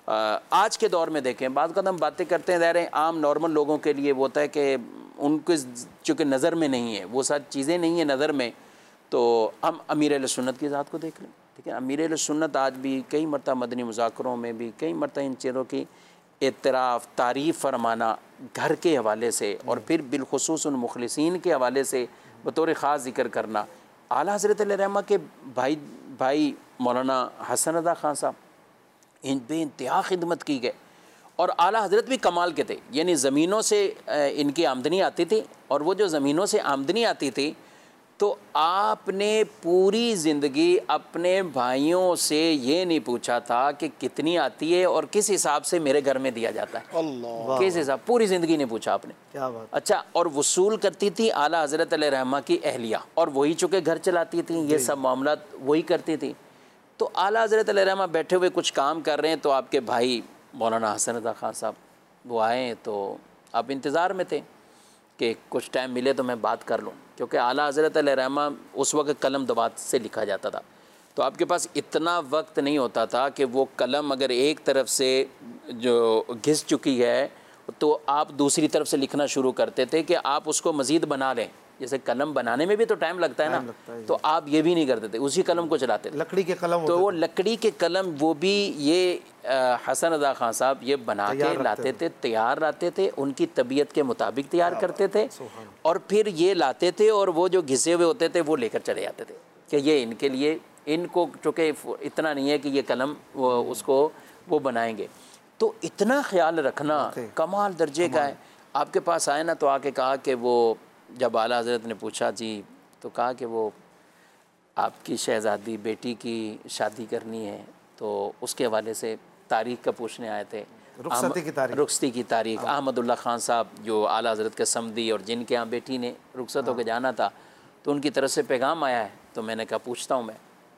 आज के दौर में देखें, बाद का हम बातें करते हैं, रहे आम नॉर्मल लोगों के लिए वो होता है कि उनको चूँकि नज़र में नहीं है, वो सारी चीज़ें नहीं है नज़र में, तो हम अमीर अहले सुन्नत की ज़ात को देख लें। ठीक है, अमीर अहले सुन्नत आज भी कई मरतबा मदनी मुज़ाकरों में भी कई मरतबा इन चीज़ों की एतराफ़ तारीफ़ फरमाना घर के हवाले से, और फिर बिलखुसूस उन मुखलिसीन के हवाले से बतौर ख़ास ज़िक्र करना। आला हज़रत अलैहिर्रहमा के भाई भाई मौलाना हसन रज़ा ख़ान साहब, इन बे इंतहा खिदमत की गए, और आला हज़रत भी कमाल के थे, यानी ज़मीनों से इनकी आमदनी आती थी, और वो जो ज़मीनों से आमदनी आती थी, तो आपने पूरी ज़िंदगी अपने भाइयों से ये नहीं पूछा था कि कितनी आती है और किस हिसाब से मेरे घर में दिया जाता है, अल्लाह, किस हिसाब, पूरी ज़िंदगी नहीं पूछा आपने, क्या बात। अच्छा, और वसूल करती थी आला हज़रत अलैहिर्रहमा की अहलिया, और वही चूँकि घर चलाती थी, ये सब मामला वही करती थी। तो आला हज़रत अलैहिर्रहमा बैठे हुए कुछ काम कर रहे हैं, तो आपके भाई मौलाना हसन रज़ा ख़ान साहब वो आए, तो आप इंतज़ार में थे कि कुछ टाइम मिले तो मैं बात कर लूँ, क्योंकि आला हज़रत अलैहिर्रहमा उस वक्त कलम दवात से लिखा जाता था, तो आपके पास इतना वक्त नहीं होता था कि वो कलम अगर एक तरफ से जो घिस चुकी है तो आप दूसरी तरफ से लिखना शुरू करते थे कि आप उसको मज़ीद बना लें। जैसे कलम बनाने में भी तो टाइम लगता है ना, है तो आप ये भी नहीं करते थे, उसी कलम को चलाते थे, लकड़ी के कलम। तो वो लकड़ी के कलम वो भी ये हसन रज़ा ख़ान साहब ये बना के लाते थे, तैयार लाते थे, उनकी तबीयत के मुताबिक तैयार करते थे, और फिर ये लाते थे, और वो जो घिसे हुए होते थे वो लेकर चले जाते थे कि ये इनके लिए, इनको चूँकि इतना नहीं है कि ये कलम वो उसको वो बनाएंगे। तो इतना ख्याल रखना कमाल दर्जे का है। आपके पास आए ना तो आके कहा कि वो जब आला हज़रत ने पूछा जी, तो कहा कि वो आपकी शहज़ादी बेटी की शादी करनी है, तो उसके हवाले से तारीख़ का पूछने आए थे, रुखसती की तारीख़, रुखसती की तारीख़। अहमदुल्ला ख़ान साहब जो आला हज़रत के समदी और जिनके यहाँ बेटी ने रुखसत होकर जाना था, तो उनकी तरफ से पैगाम आया है, तो मैंने कहा पूछता हूँ मैं।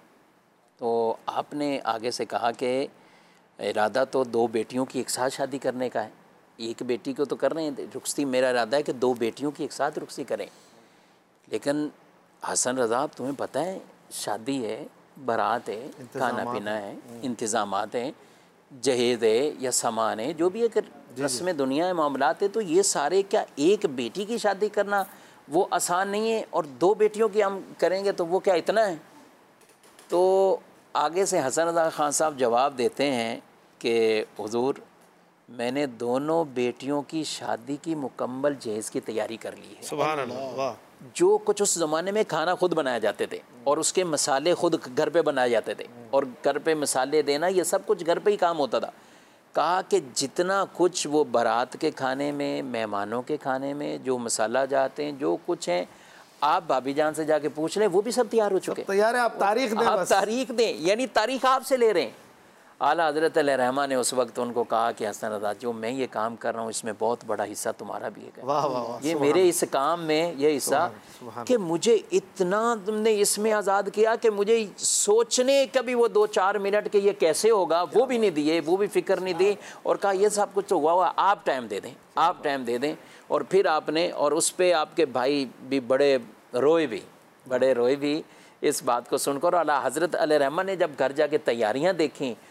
तो आपने आगे से कहा कि इरादा तो दो बेटियों की एक साथ शादी करने का है, एक बेटी को तो कर रहे हैं रुखसती, मेरा इरादा है कि दो बेटियों की एक साथ रुखसती करें, लेकिन हसन रज़ा तुम्हें पता है शादी है, बारात है, खाना पीना है, इंतज़ामात हैं, जहेज़ है या सामान है, जो भी अगर रस्म दुनिया है, मामलात है, तो ये सारे क्या एक बेटी की शादी करना वो आसान नहीं है, और दो बेटियों की हम करेंगे तो वो क्या इतना है। तो आगे से हसन रज़ा ख़ान साहब जवाब देते हैं कि हुज़ूर मैंने दोनों बेटियों की शादी की मुकम्मल जहेज़ की तैयारी कर ली है। सुभान अल्लाह, वाह। जो कुछ उस ज़माने में खाना खुद बनाया जाते थे, और उसके मसाले खुद घर पे बनाए जाते थे, और घर पे मसाले देना ये सब कुछ घर पे ही काम होता था। कहा कि जितना कुछ वो बारात के खाने में, मेहमानों के खाने में जो मसाला जाते हैं, जो कुछ हैं, आप भाभी जान से जाके पूछ लें, वो भी सब तैयार हो चुके, तैयार है, आप तारीख दें, आप तारीख दें, यानी तारीख आपसे ले रहे हैं। आला हज़रत अलैहिर्रहमा ने उस वक्त उनको कहा कि हसन रज़ा, जो मैं ये काम कर रहा हूँ इसमें बहुत बड़ा हिस्सा तुम्हारा भी है। वाह वाह वाह, ये मेरे इस काम में ये हिस्सा कि मुझे इतना तुमने इसमें आज़ाद किया कि मुझे सोचने कभी वो दो चार मिनट के ये कैसे होगा वो भी नहीं दिए, वो भी फिक्र नहीं दी, और कहा ये सब कुछ तो हुआ हुआ, आप टाइम दे दें, आप टाइम दे दें। और फिर आपने, और उस पर आपके भाई भी बड़े रोए भी बड़े रोए भी इस बात को सुनकर। आला हज़रत अलैहिर्रहमा ने जब घर जाके तैयारियां देखी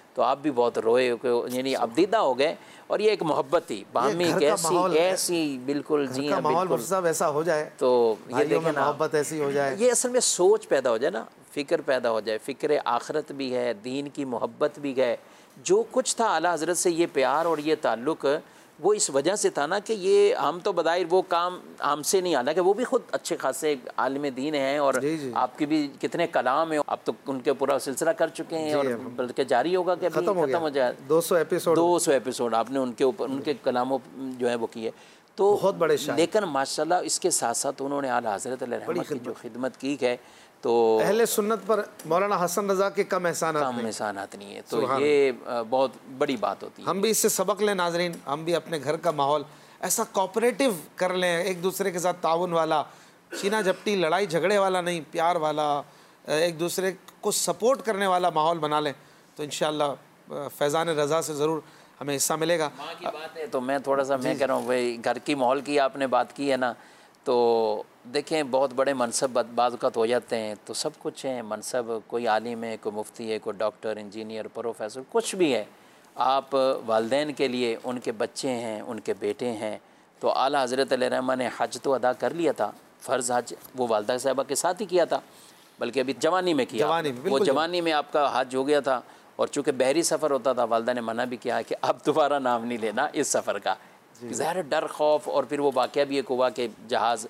तो आप भी बहुत रोए, यानी अब दीदा हो गए। और ये एक मोहब्बत थी बामी, कैसी ऐसी बिल्कुल जी हाँ, माहौल सब ऐसा हो जाए तो ये देखें ना, मोहब्बत ऐसी हो जाए, ये असल में सोच पैदा हो जाए ना, फ़िक्र पैदा हो जाए, फ़िक्र आखरत भी है, दीन की मोहब्बत भी है। जो कुछ था आला हज़रत से ये प्यार और ये ताल्लुक़ वो इस वजह से था ना कि ये हम तो बज़ाहिर वो काम हमसे नहीं, हालांकि वो भी खुद अच्छे खासे आलिम दीन हैं और जी जी। आपके भी कितने कलाम हैं, आप तो उनके पूरा सिलसिला कर चुके हैं और बल्कि जारी होगा कि अभी ख़त्म हो जाए। दो सौ एपिसोड दो सौ एपिसोड आपने उनके ऊपर उनके कलामों जो है वो किए, तो बहुत बड़े शायर। लेकिन माशाल्लाह इसके साथ साथ उन्होंने आला हज़रत अलैहि की जो खिदमत की है, तो अहले सुन्नत पर मौलाना हसन रज़ा के कम एहसानात कम एहसानात नहीं है, तो ये बहुत बड़ी बात होती है। हम भी इससे सबक लें नाजरीन, हम भी अपने घर का माहौल ऐसा कोऑपरेटिव कर लें, एक दूसरे के साथ ताउन वाला, छीना झपटी लड़ाई झगड़े वाला नहीं, प्यार वाला, एक दूसरे को सपोर्ट करने वाला माहौल बना लें, तो इंशाअल्लाह फैज़ान रज़ा से ज़रूर हमें हिस्सा मिलेगा। माँ की बात है तो मैं थोड़ा सा मैं कह रहा हूँ भाई, घर की माहौल की आपने बात की है ना, तो देखें बहुत बड़े मनसब बाज़ हो जाते हैं, तो सब कुछ है मनसब, कोई आलिम है, कोई मुफ्ती है, कोई डॉक्टर, इंजीनियर, प्रोफेसर, कुछ भी है। आप वालिदैन के लिए उनके बच्चे हैं, उनके बेटे हैं, तो आला हज़रत अलैहिर्रहमा ने हज तो अदा कर लिया था, फ़र्ज़ हज वो वालदा साहिबा के साथ ही किया था, बल्कि अभी जवानी में किया, जवानी में, वो जवानी में आपका हज हो गया था। और चूँकि बहरी सफ़र होता था, वालदा ने मना भी किया कि अब दोबारा नाम नहीं लेना इस सफ़र का, ज़ाहिर डर खौफ, और फिर वो वाक़या भी एक हुआ कि जहाज़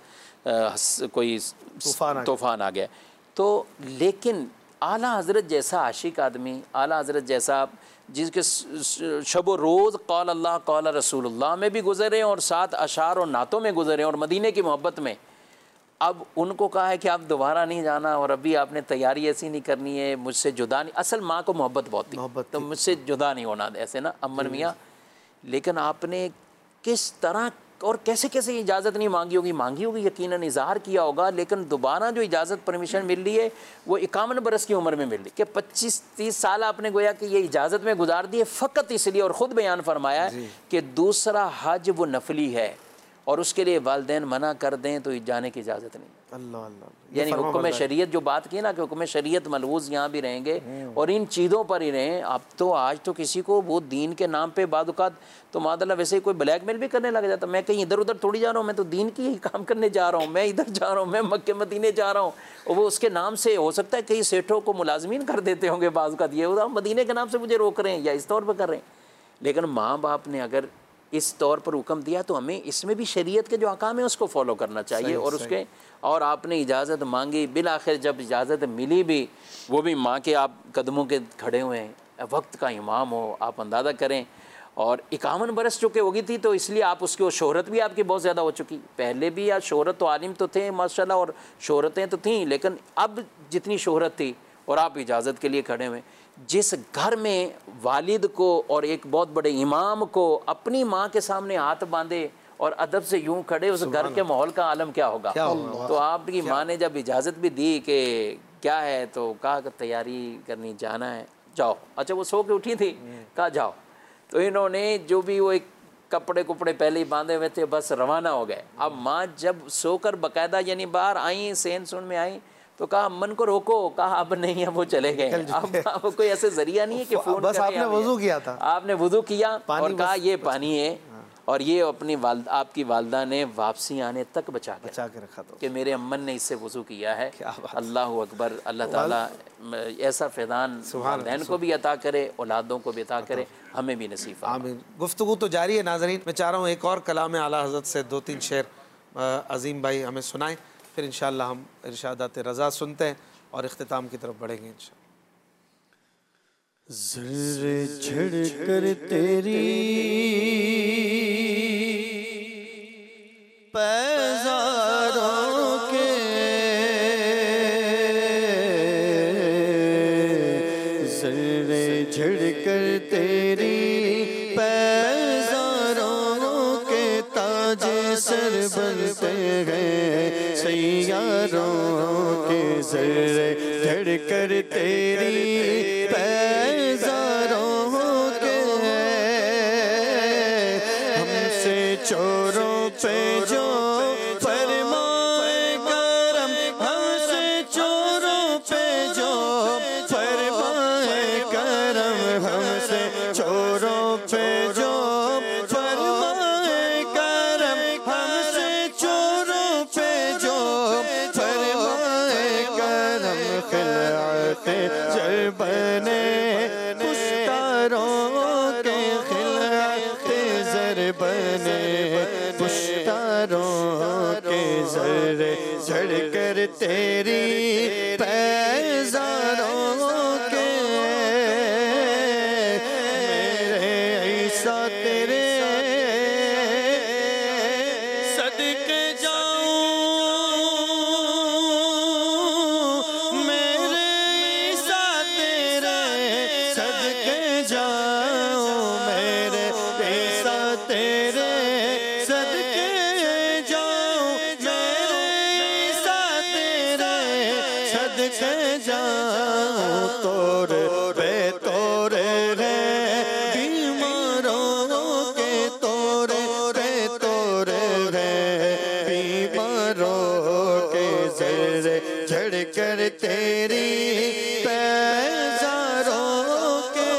कोई तूफ़ान आ गया। तो लेकिन आला हज़रत जैसा आशिक आदमी, आला हज़रत जैसा जिसके शब रोज़ कौल अल्लाह कौल रसूलुल्लाह में भी गुज़रे और साथ अशार और नातों में गुज़रे और मदीने की मोहब्बत में, अब उनको कहा है कि आप दोबारा नहीं जाना और अभी आपने तैयारी ऐसी नहीं करनी है, मुझसे जुदा नहीं, असल माँ को मोहब्बत बहुत थी, तो मुझसे जुदा नहीं होना ऐसे ना अमर मियाँ, लेकिन आपने किस तरह और कैसे कैसे इजाज़त नहीं मांगी होगी, मांगी होगी यकीनन, इज़हार किया होगा, लेकिन दोबारा जो इजाज़त परमिशन मिल रही है वो इक्यावन बरस की उम्र में मिल रही, कि पच्चीस तीस साल आपने गोया कि ये इजाज़त में गुजार दी है फ़कत इसलिए, और ख़ुद बयान फरमाया है कि दूसरा हज वो नफली है और उसके लिए वालिदैन मना कर दें तो जाने की इजाज़त नहीं। अल्लाह अल्लाह, यानी हुक्म शरीयत जो बात की ना कि हुक्म शरीयत मलवूज़ यहाँ भी रहेंगे और इन चीज़ों पर ही रहें। अब तो आज तो किसी को वो दीन के नाम पे बादुकात तो मादल्ला वैसे ही कोई ब्लैकमेल भी करने लग जाता, मैं कहीं इधर उधर थोड़ी जा रहा हूँ, मैं तो दीन की ही काम करने जा रहा हूँ, मैं इधर जा रहा हूँ, मैं मक्के मदीने जा रहा हूँ, और वो उसके नाम से हो सकता है कई सेठों को मुलाजमीन कर देते होंगे बादुकात, ये होता मदीने के नाम से मुझे रोक रहे हैं या इस तौर पर कर रहे हैं। लेकिन माँ बाप ने अगर इस तौर पर हुक्म दिया तो हमें इसमें भी शरीयत के जो अहकाम है उसको फॉलो करना चाहिए, और उसके और आपने इजाज़त मांगी, बिल आखिर जब इजाज़त मिली भी, वो भी माँ के आप कदमों के खड़े हुए हैं, वक्त का इमाम हो, आप अंदाज़ा करें, और इक्यावन बरस चुके होगी थी, तो इसलिए आप उसकी वो शोहरत भी आपकी बहुत ज़्यादा हो चुकी, पहले भी यार शोहरत तो आलिम तो थे माशाल्लाह और शोहरतें तो थीं, लेकिन अब जितनी शोहरत थी और आप इजाज़त के लिए खड़े हुए, जिस घर में वालिद को और एक बहुत बड़े इमाम को अपनी माँ के सामने हाथ बांधे और अदब से यूं खड़े, उस घर के माहौल का आलम क्या होगा, क्या होगा? तो आपकी माँ ने जब इजाज़त भी दी कि क्या है, तो कहा कि तैयारी करनी जाना है, जाओ। अच्छा वो सो के उठी थी, कहा जाओ, तो इन्होंने जो भी वो एक कपड़े कुपड़े पहले ही बांधे हुए थे बस रवाना हो गए। अब माँ जब सोकर बाकायदा यानी बाहर आई, सेन सुन में आई, तो कहा मन को रोको, कहा अब नहीं, अब वो चले गए। अब, अब कोई ऐसे जरिया नहीं है कि फोन बस आपने वुज़ू किया था, आपने वुज़ू किया और कहा ये पानी है, और ये अपनी वाल आपकी वालदा ने वापसी आने तक बचा के बचा के रखा, तो कि मेरे अम्मन ने इससे वुज़ू किया है। अल्लाह अकबर, अल्लाह ताला ऐसा फैदान वालिदैन को भी अता करे, औलादों को भी अता करे, हमें भी नसीब आमीन। गुफ्तगू तो जारी है नाज़रीन, मैं चाह रहा हूँ एक और कलाम आला हज़रत से दो तीन शेर अज़ीम भाई हमें सुनाएं, फिर इंशाअल्लाह हम इरशादात रज़ा सुनते हैं और इख्तिताम की तरफ बढ़ेंगे इंशाअल्लाह। ज़र्रे झड़ कर तेरी पैज़ारों के, ज़र्रे झड़ कर तेरी पैज़ारों के ताज सर बनते हैं सैयारों के, ज़र्रे झड़ कर तेरी पैज़ारों के, हमसे चोरों पे जो फरमाए करम, हमसे चोरों पे जो फरमाए करम, हम जर बने पुश्तारों के खिलते जर बने पुश्तारों के जर झड़ कर तेरी पैजारों के मेरे ईसा तेरे सदके जाऊं मेरे ईसा तेरे सदके जाऊं मेरे ईसा तेरे सदके जाऊं मेरे ईसा तेरे सदके जाऊं तोर बे तोरे रे बीमारों के तोरे बे तोरे रे बीमारों के जरे झड़ कर तेरी पैजारों के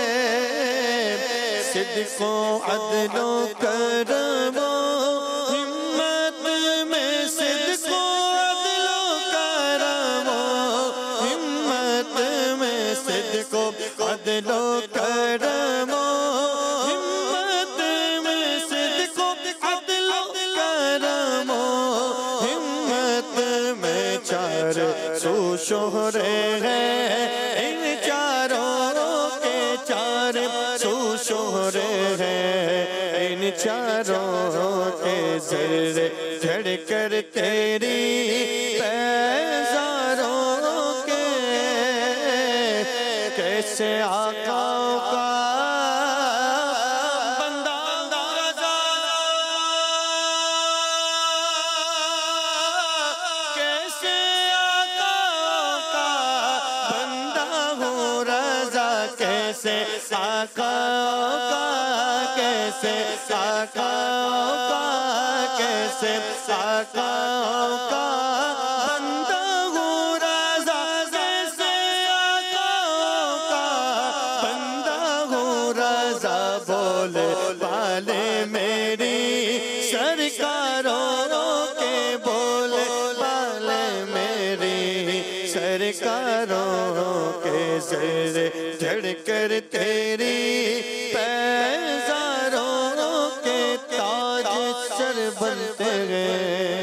सिद्को अदलो करमो हिम्मत में सिद्को अदलो करमो हिम्मत में सिद्को अदलो करमो हिम्मत में सिद्को अदलो करमो हिम्मत में चार सू शोहरे हैं इन चारों के चार सू शोहरे हैं इन चारों के जरे झड़ कर तेरी पैजारों के कैसे आकाओं का बंदा रज़ा कैसे आकाओं का बंदा हूँ रज़ा कैसे आकाओं का कैसे आकाओं का कैसे आकाओं का बंदा हूँ रज़ा कैसे आकाओं का बंदा हूँ रज़ा बोले वाले मेरी सरकारों के बोले वाले मेरी सरकारों के जरे झड़ कर तेरी पैजारों के ताज सर बनते गए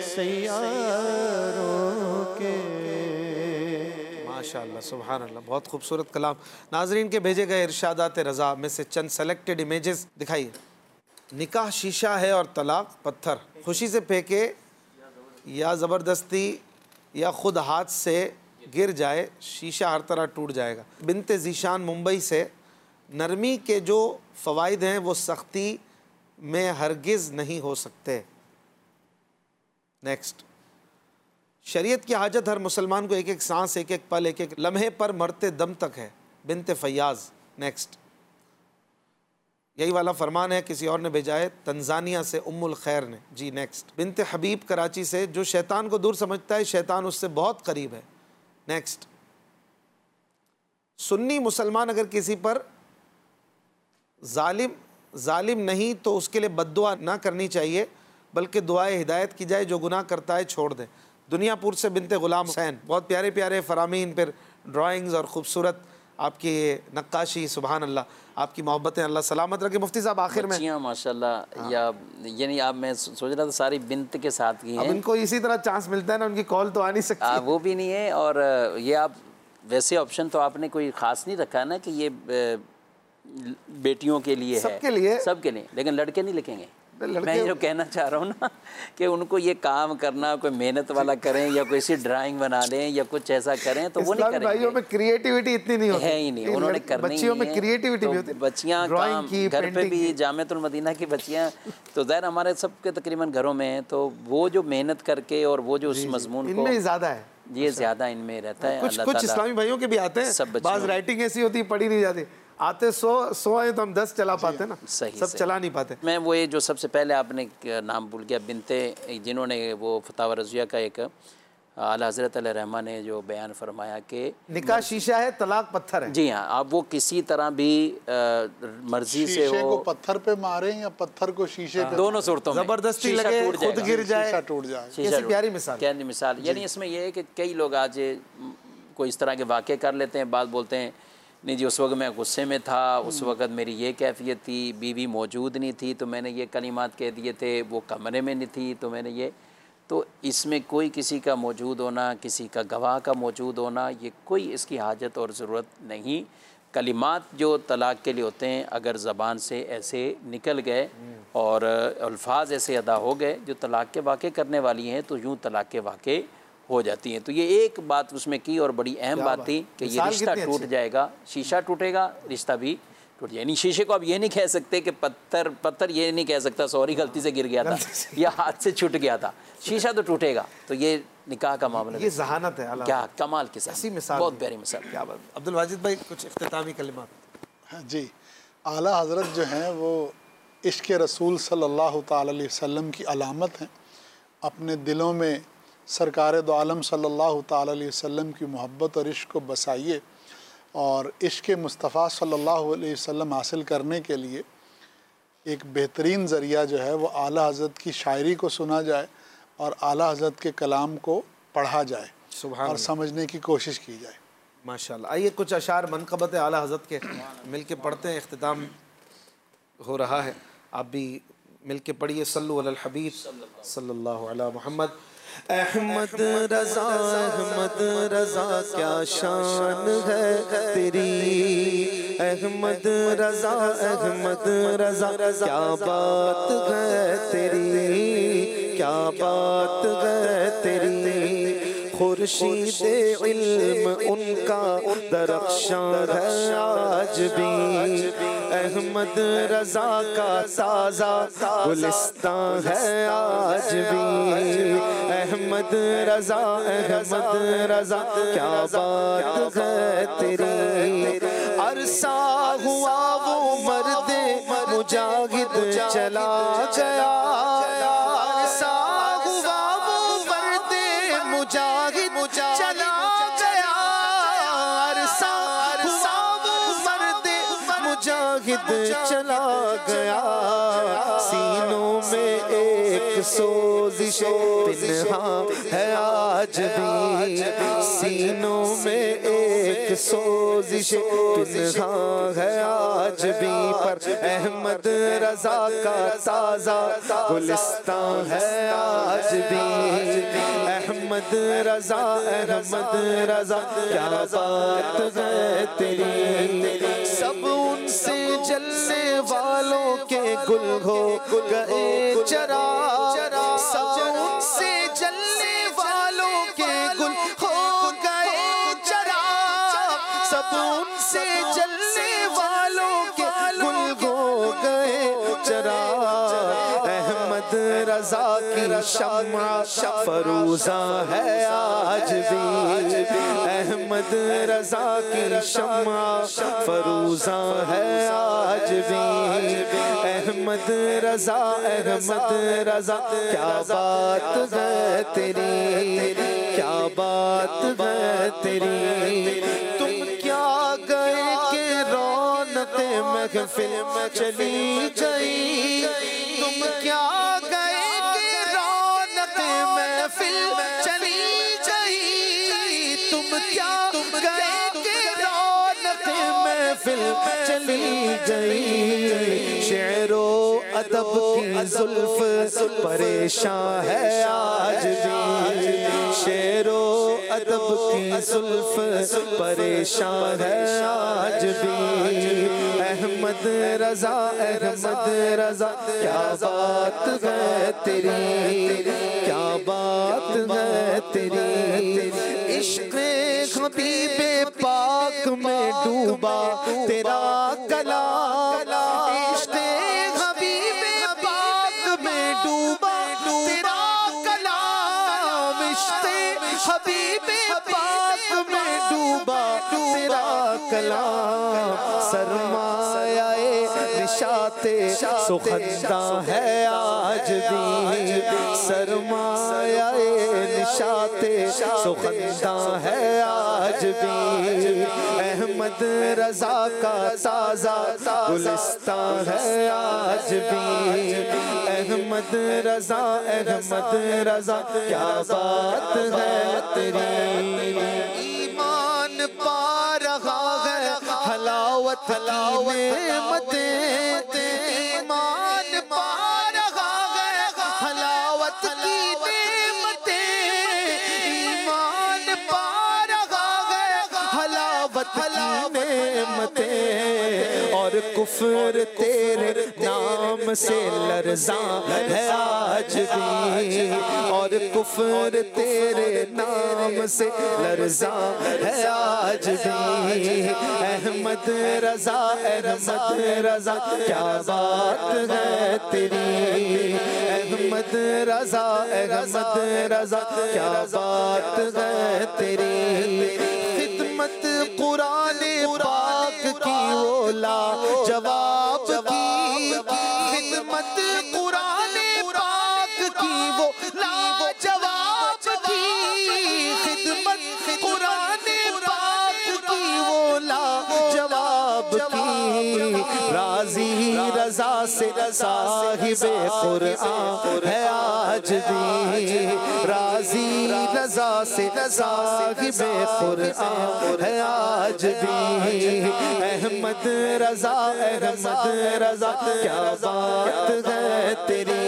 सैयारों के। माशाअल्लाह सुभान अल्लाह, बहुत खूबसूरत कलाम। नाजरीन के भेजे गए इरशादात रज़ा में से चंद सेलेक्टेड इमेजेस दिखाइए। निकाह शीशा है और तलाक पत्थर, खुशी से फेंके या ज़बरदस्ती या ख़ुद हाथ से गिर जाए शीशा हर तरह टूट जाएगा। बिनते ज़ीशान मुंबई से, नरमी के जो फ़वाइद हैं वो सख्ती में हरगिज़ नहीं हो सकते। नेक्स्ट, शरीयत की हाजत हर मुसलमान को एक एक सांस एक एक पल एक एक लम्हे पर मरते दम तक है। बिनते फ़याज़। नेक्स्ट, यही वाला फरमान है, किसी और ने भेजा है तंजानिया से उम्मुल खैर ने जी। नेक्स्ट, बिनते हबीब कराची से, जो शैतान को दूर समझता है शैतान उससे बहुत करीब है। नेक्स्ट, सुन्नी मुसलमान अगर किसी पर जालिम जालिम नहीं तो उसके लिए बद्दुआ ना करनी चाहिए, बल्कि दुआए हिदायत की जाए, जो गुनाह करता है छोड़ दे। दुनियापुर से बिनते गुलाम हुसैन, बहुत प्यारे प्यारे फरामीन, फिर ड्राइंग्स और ख़ूबसूरत आपकी नक्काशी, सुभान अल्लाह, आपकी मोहब्बतें अल्लाह सलामत रखे। मुफ्ती साहब आखिर में माशाल्लाह, या यानी आप, मैं सोच रहा था सारी बिनत के साथ की हैं। अब इनको इसी तरह चांस मिलता है ना, उनकी कॉल तो आ नहीं सकती। आ, वो भी नहीं है। और ये आप वैसे ऑप्शन तो आपने कोई ख़ास नहीं रखा ना कि ये बेटियों के लिए है, सबके लिए, सबके लिए, लेकिन लड़के नहीं लिखेंगे। लड़के, मैं जो कहना चाह रहा हूँ ना कि उनको ये काम करना, कोई मेहनत वाला करें या कोई सी ड्राइंग बना लें या कुछ ऐसा करें तो वो नहीं करेंगे। भाइयों में क्रिएटिविटी इतनी नहीं होती है ही नहीं, उन्होंने करनी बच्चियों में क्रिएटिविटी तो भी होती है। बच्चियाँ काम घर पे भी, जामिअतुल मदीना की बच्चियाँ तो ज़ाहिर हमारे सबके तकरीबन घरों में हैं, तो वो जो मेहनत करके और वो जो उस मजमून को, इनमें ज़्यादा है, ये ज़्यादा इनमें रहता है। कुछ कुछ इस्लामी भाइयों के भी आते हैं, सब बाज़ राइटिंग ऐसी होती है पढ़ी नहीं जाती, आते सौ सौ आए तो हम दस चला पाते ना, सही, सब सही। चला नहीं पाते। मैं वो ये जो सबसे पहले आपने नाम भूल गया, बिनते, जिन्होंने वो फतावा रज़िया का एक आला हज़रत अलैहिर्रहमा ने जो बयान फरमाया कि निकाह शीशा है, तलाक पत्थर है। जी हाँ, आप वो किसी तरह भी मर्जी से शीशे हो, को पत्थर पे मारे या पत्थर को शीशे पे, दोनों सूरतों में जबरदस्ती शीशा लगे, टूट खुद जाएगा। गिर जाए, शीशा टूट जाए। शीशा कैसी टूट- प्यारी मिसाल। क्या मिसाल, यानी इसमें यह है कि कई लोग आज कोई इस तरह के वाक़े कर लेते हैं, बात बोलते हैं नहीं जी उस वक्त मैं गुस्से में था, उस वक्त मेरी ये कैफियत थी, बीवी मौजूद नहीं थी तो मैंने ये कलिमात कह दिए थे, वो कमरे में नहीं थी तो मैंने ये, तो इसमें कोई किसी का मौजूद होना, किसी का गवाह का मौजूद होना, ये कोई इसकी हाजत और ज़रूरत नहीं। कलिमात जो तलाक़ के लिए होते हैं अगर ज़बान से ऐसे निकल गए और अल्फाज ऐसे अदा हो गए जो तलाक़ के वाक़े करने वाली हैं तो यूँ तलाक़ के वाक़े हो जाती हैं। तो ये एक बात उसमें की और बड़ी अहम बात थी कि ये रिश्ता टूट जाएगा, शीशा टूटेगा, रिश्ता भी टूट जाएगा। यानी शीशे को आप ये नहीं कह सकते कि पत्थर पत्थर ये नहीं कह सकता सॉरी गलती से गिर गया था या हाथ से छूट गया था, शीशा तो टूटेगा। तो ये निकाह का मामला, ये जहानत है, क्या कमाल के साथ, मिसाल, बहुत प्यारी मिसाल। क्या बात। अब्दुल वाजिद भाई कुछ इख्तितामी कलिमात। हाँ जी, आला हज़रत जो हैं वो इश्क़ रसूल सल्लल्लाहु ताला अलैहि वसल्लम की अलामत हैं। अपने दिलों में सरकार दो आलम सल्लल्लाहु ताला अलैहि वसल्लम की मोहब्बत और इश्क़ को बसाइए और इश्क़ मुस्तफ़ा सल्लल्लाहु अलैहि वसल्लम हासिल करने के लिए एक बेहतरीन ज़रिया जो है वो आला हज़रत की शायरी को सुना जाए और आला हज़रत के कलाम को पढ़ा जाए और समझने की कोशिश की जाए। माशाल्लाह। आइए कुछ अशार मनक़बत आला हज़रत के मिल के पढ़ते हैं, इख्तिताम हो रहा है, आप भी मिल के पढ़िए। सल्लु अलल हबीब सल्लल्लाहु अला मुहम्मद। अहमद रज़ा अहमद रज़ा क्या शान है तेरी, अहमद रज़ा अहमद रज़ा क्या बात है तेरी, क्या बात है तेरी। खुर्शीद इल्म उनका दरख्शां है आज भी, अहमद रज़ा का ताज़ा गुलिस्तां है आज भी। अहमद रज़ा अहमद रज़ा क्या बात है तेरी। अरसा हुआ वो मर्दे मुजाहिद चला गया, अरसा हुआ वो मर्दे मुजाहिद चला गया, अरसा हुआ वो मर्दे मुजाहिद चला गया। सीनों में एक सोजिश पिन्हा है आज भी, सीनों में एक सोजिश पिन्हा है आज भी, पर अहमद रज़ा का ताज़ा गुलिस्तां है आज भी। अहमद रज़ा अहमद रज़ा क्या बात है तेरी। सब उनसे जलने वालों के गुल हो गए चरा, सब उनसे जलने वालों के गुल हो गए चरा, सब उनसे जलने वालों के गुल हो गए चरा। अहमद रज़ा की शम्मा फरूज़ा है आज भी, अहमद रज़ा की शम्मा फरूज़ा है आज भी। अहमद रज़ा अहमद रज़ा क्या बात है तेरी, क्या बात है तेरी। तुम क्या गए कि रौनक़े महफ़िल में चली गई, तुम क्या गए कि रौनक़े महफ़िल चली गई, तुम क्या गए कि रौनक़े महफ़िल चली गई। शेरो अदब की जुल्फ़ परेशान है आज भी, शेरो अदब की जुल्फ़ परेशान है आज भी। अहमद रज़ा अहमद रज़ा क्या बात है तेरी, क्या बात है तेरी। इश्क़े हबीबे पाक में डूबा तेरा कला, इश्क़े हबीबे पाक में डूबा तेरा कलाम, इश्क़े हबीबे पाक में डूबा तेरा कलाम। सरमायाए निशाते सुखंदा है आज भी, सरमायाए निशाते सुखंदा है आज भी। अहमद रज़ा का ताज़ा गुलिस्तां है आज भी, अहमद रज़ा अहमद रज़ा क्या बात है तेरी। ईमान हलावत नेमतें ईमान पा रहा है, हलावत की नेमतें ईमान पा रहा है, हलावत की नेमतें और कुफ्र तेरे नाम से लर्ज़ा है आज भी, और कुफ्र तेरे नाम से लर्ज़ा है आज भी। अहमद रज़ा अहमद रज़ा क्या बात है तेरी, अहमद रज़ा अहमद रज़ा क्या बात है तेरी। खिदमत कुरान पाक की वो ला जवाब की, खिदमत कुरान पाक की वो ला जवाब की, खिदमत कुरान पाक की वो ला जवाब की। राजी रजा से साहिबे कुरआन है आज भी, राजी रजा से साहिबे कुरआन है आज भी। अहमद रजा अहमद रजा क्या बात है तेरी,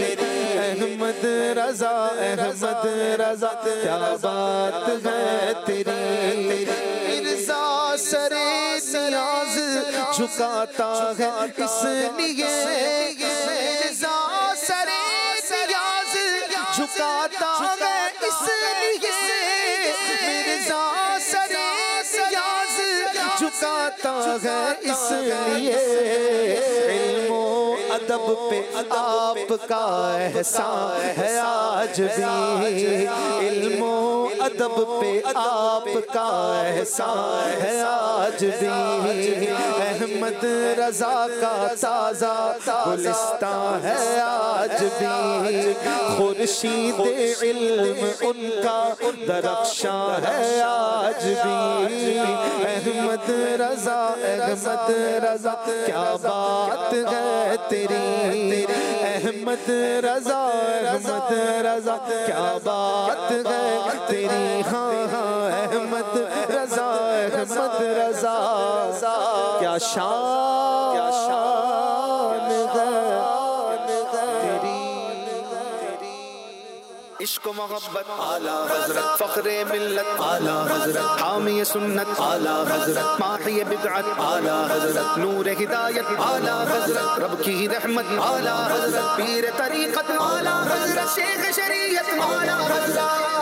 अहमद रजा अहमद रजा क्या बात है तेरी। मिर्ज़ा सरे नियाज़ झुकाता है इसलिए, मिर्ज़ा सरे नियाज़ झुकाता है इसलिए, मिर्ज़ा सरे नियाज़ झुकाता है इसलिए। इल्मो अदब पे आपका एहसान है आज भी, इल्मो अदब पे आपका एहसान है आज भी। अहमद रजा का ताज़ा गुलिस्तान है आज भी, खुर्शीद इल्म उनका दरख्शां है आज भी। अहमद रजा अहमद रजा क्या बात है तेरी, अहमद रजा अहमद रजा क्या बात है तेरी। हाँ हाँ अहमद रजा अहमद रजा क्या शान क्या शान है तेरी। इश्क मोहब्बत आला हज़रत, फ़ख्रे मिल्लत आला हज़रत, हामी सुन्नत आला हज़रत, माही बिदअत आला हज़रत, नूर हिदायत आला हज़रत, रब की रहमत आला हज़रत, पीर तरीक़त आला हज़रत, शेख शरीयत आला हज़रत।